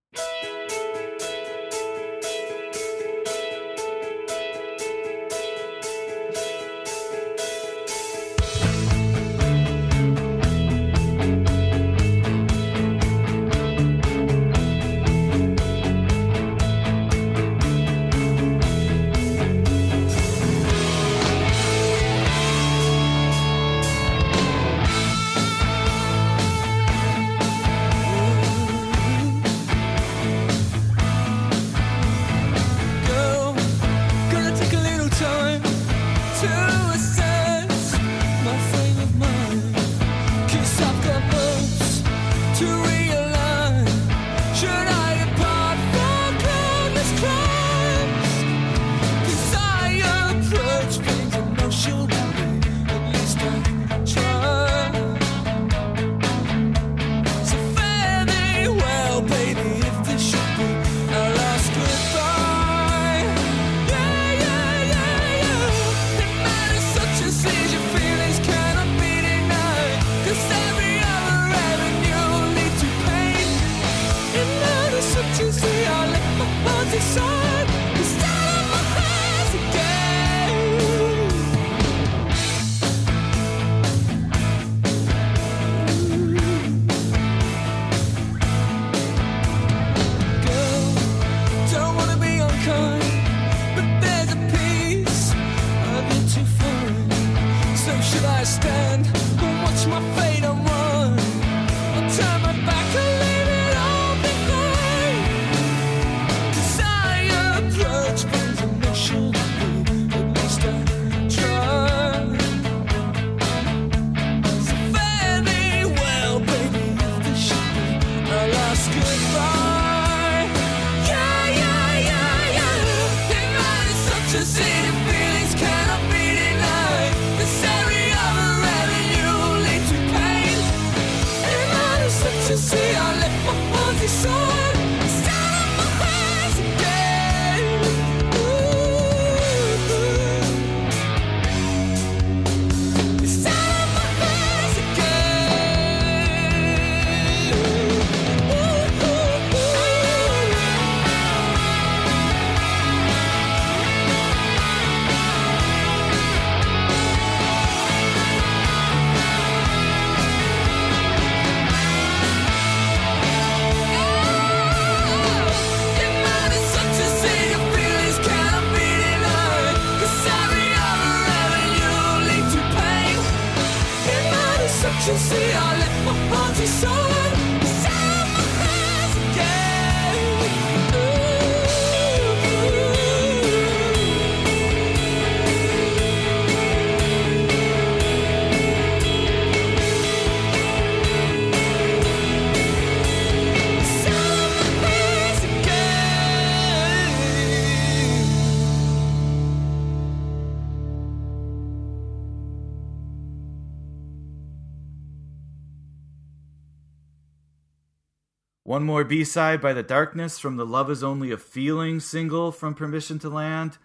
One more B-side by The Darkness from the Love Is Only a Feeling single from Permission to Land.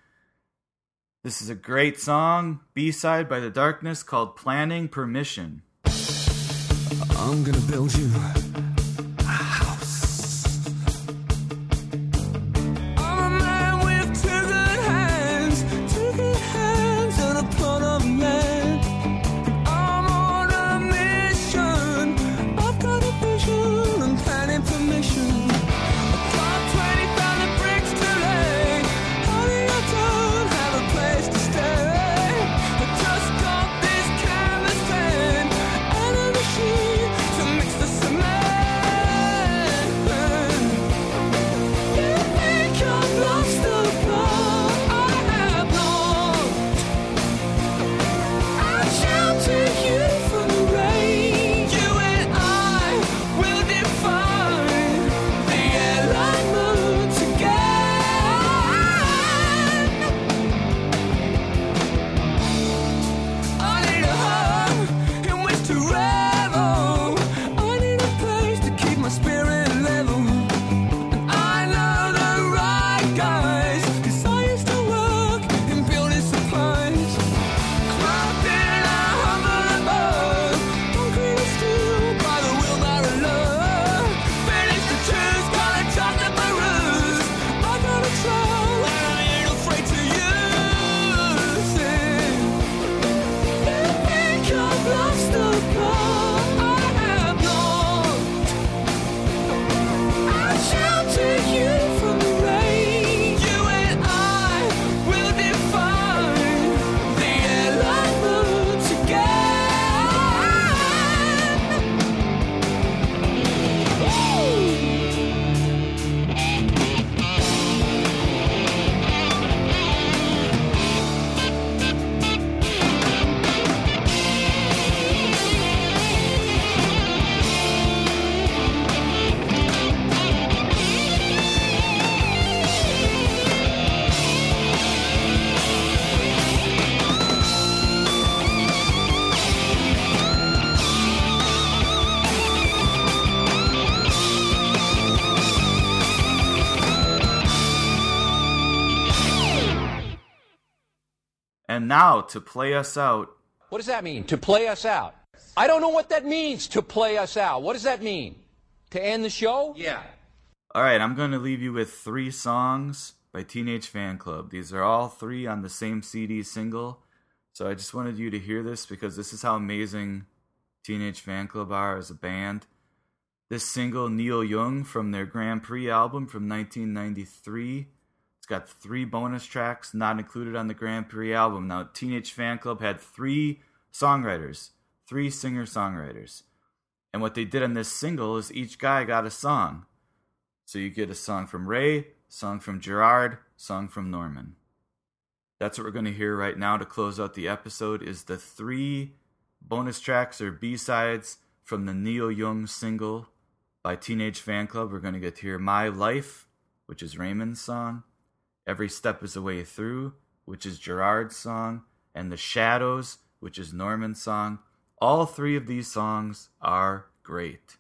This is a great song, B-side by The Darkness, called Planning Permission. I'm gonna build you a house. I'm a man with two good hands, two good hands and a plot of land. I'm on a mission, I've got a vision and planning permission. I've got twenty thousand bricks to lay, honey, I don't have a place to stay. I just got this canvas pen and a machine to mix the cement. And now, to play us out, What does that mean, to play us out? I don't know what that means, to play us out. What does that mean? To end the show? Yeah. all right, I'm going to leave you with three songs by Teenage Fan Club. These are all three on the same C D single. So I just wanted you to hear this because this is how amazing Teenage Fan Club are as a band. This single, Neil Young, from their Grand Prix album from nineteen ninety-three. It's got three bonus tracks not included on the Grand Prix album. Now, Teenage Fan Club had three songwriters, three singer-songwriters. And what they did on this single is each guy got a song. So you get a song from Ray, song from Gerard, song from Norman. That's what we're going to hear right now to close out the episode, is the three bonus tracks or B-sides from the Neil Young single by Teenage Fan Club. We're going to get to hear My Life, which is Raymond's song, Every Step is a Way Through, which is Gerard's song, and The Shadows, which is Norman's song. All three of these songs are great.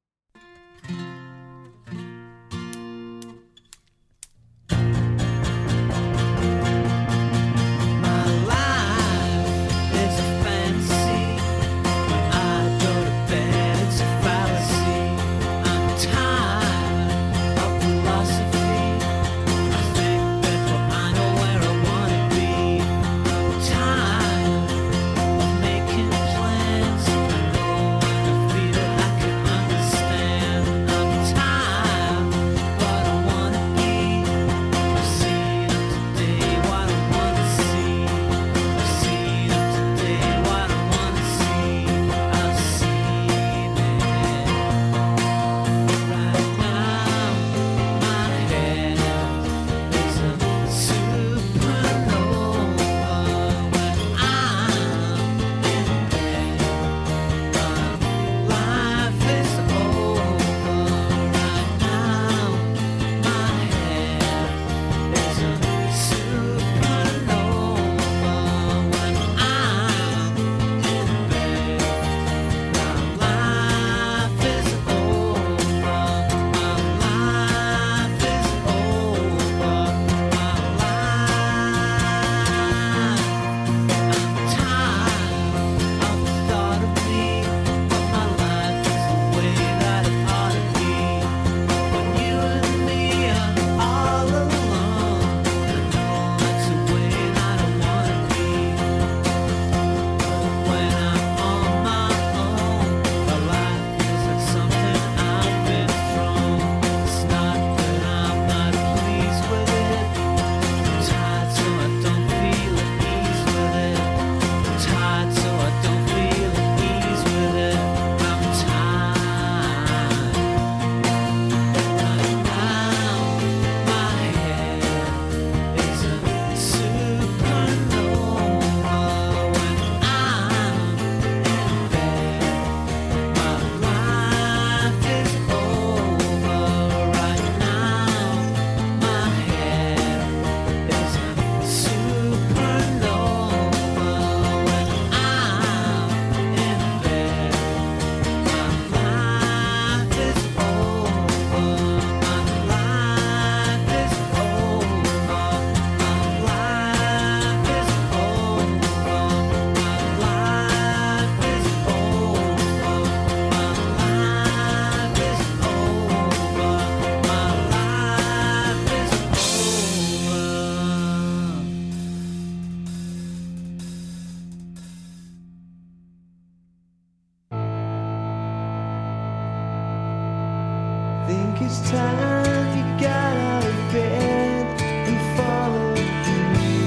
Think it's time you got out of bed and followed me.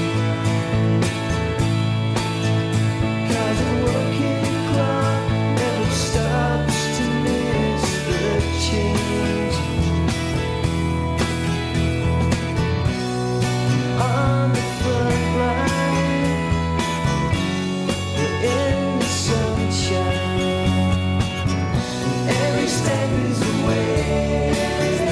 'Cause a working clock never stops to miss the change. On the front line, we're in the sunshine. Every step is a way.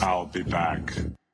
I'll be back.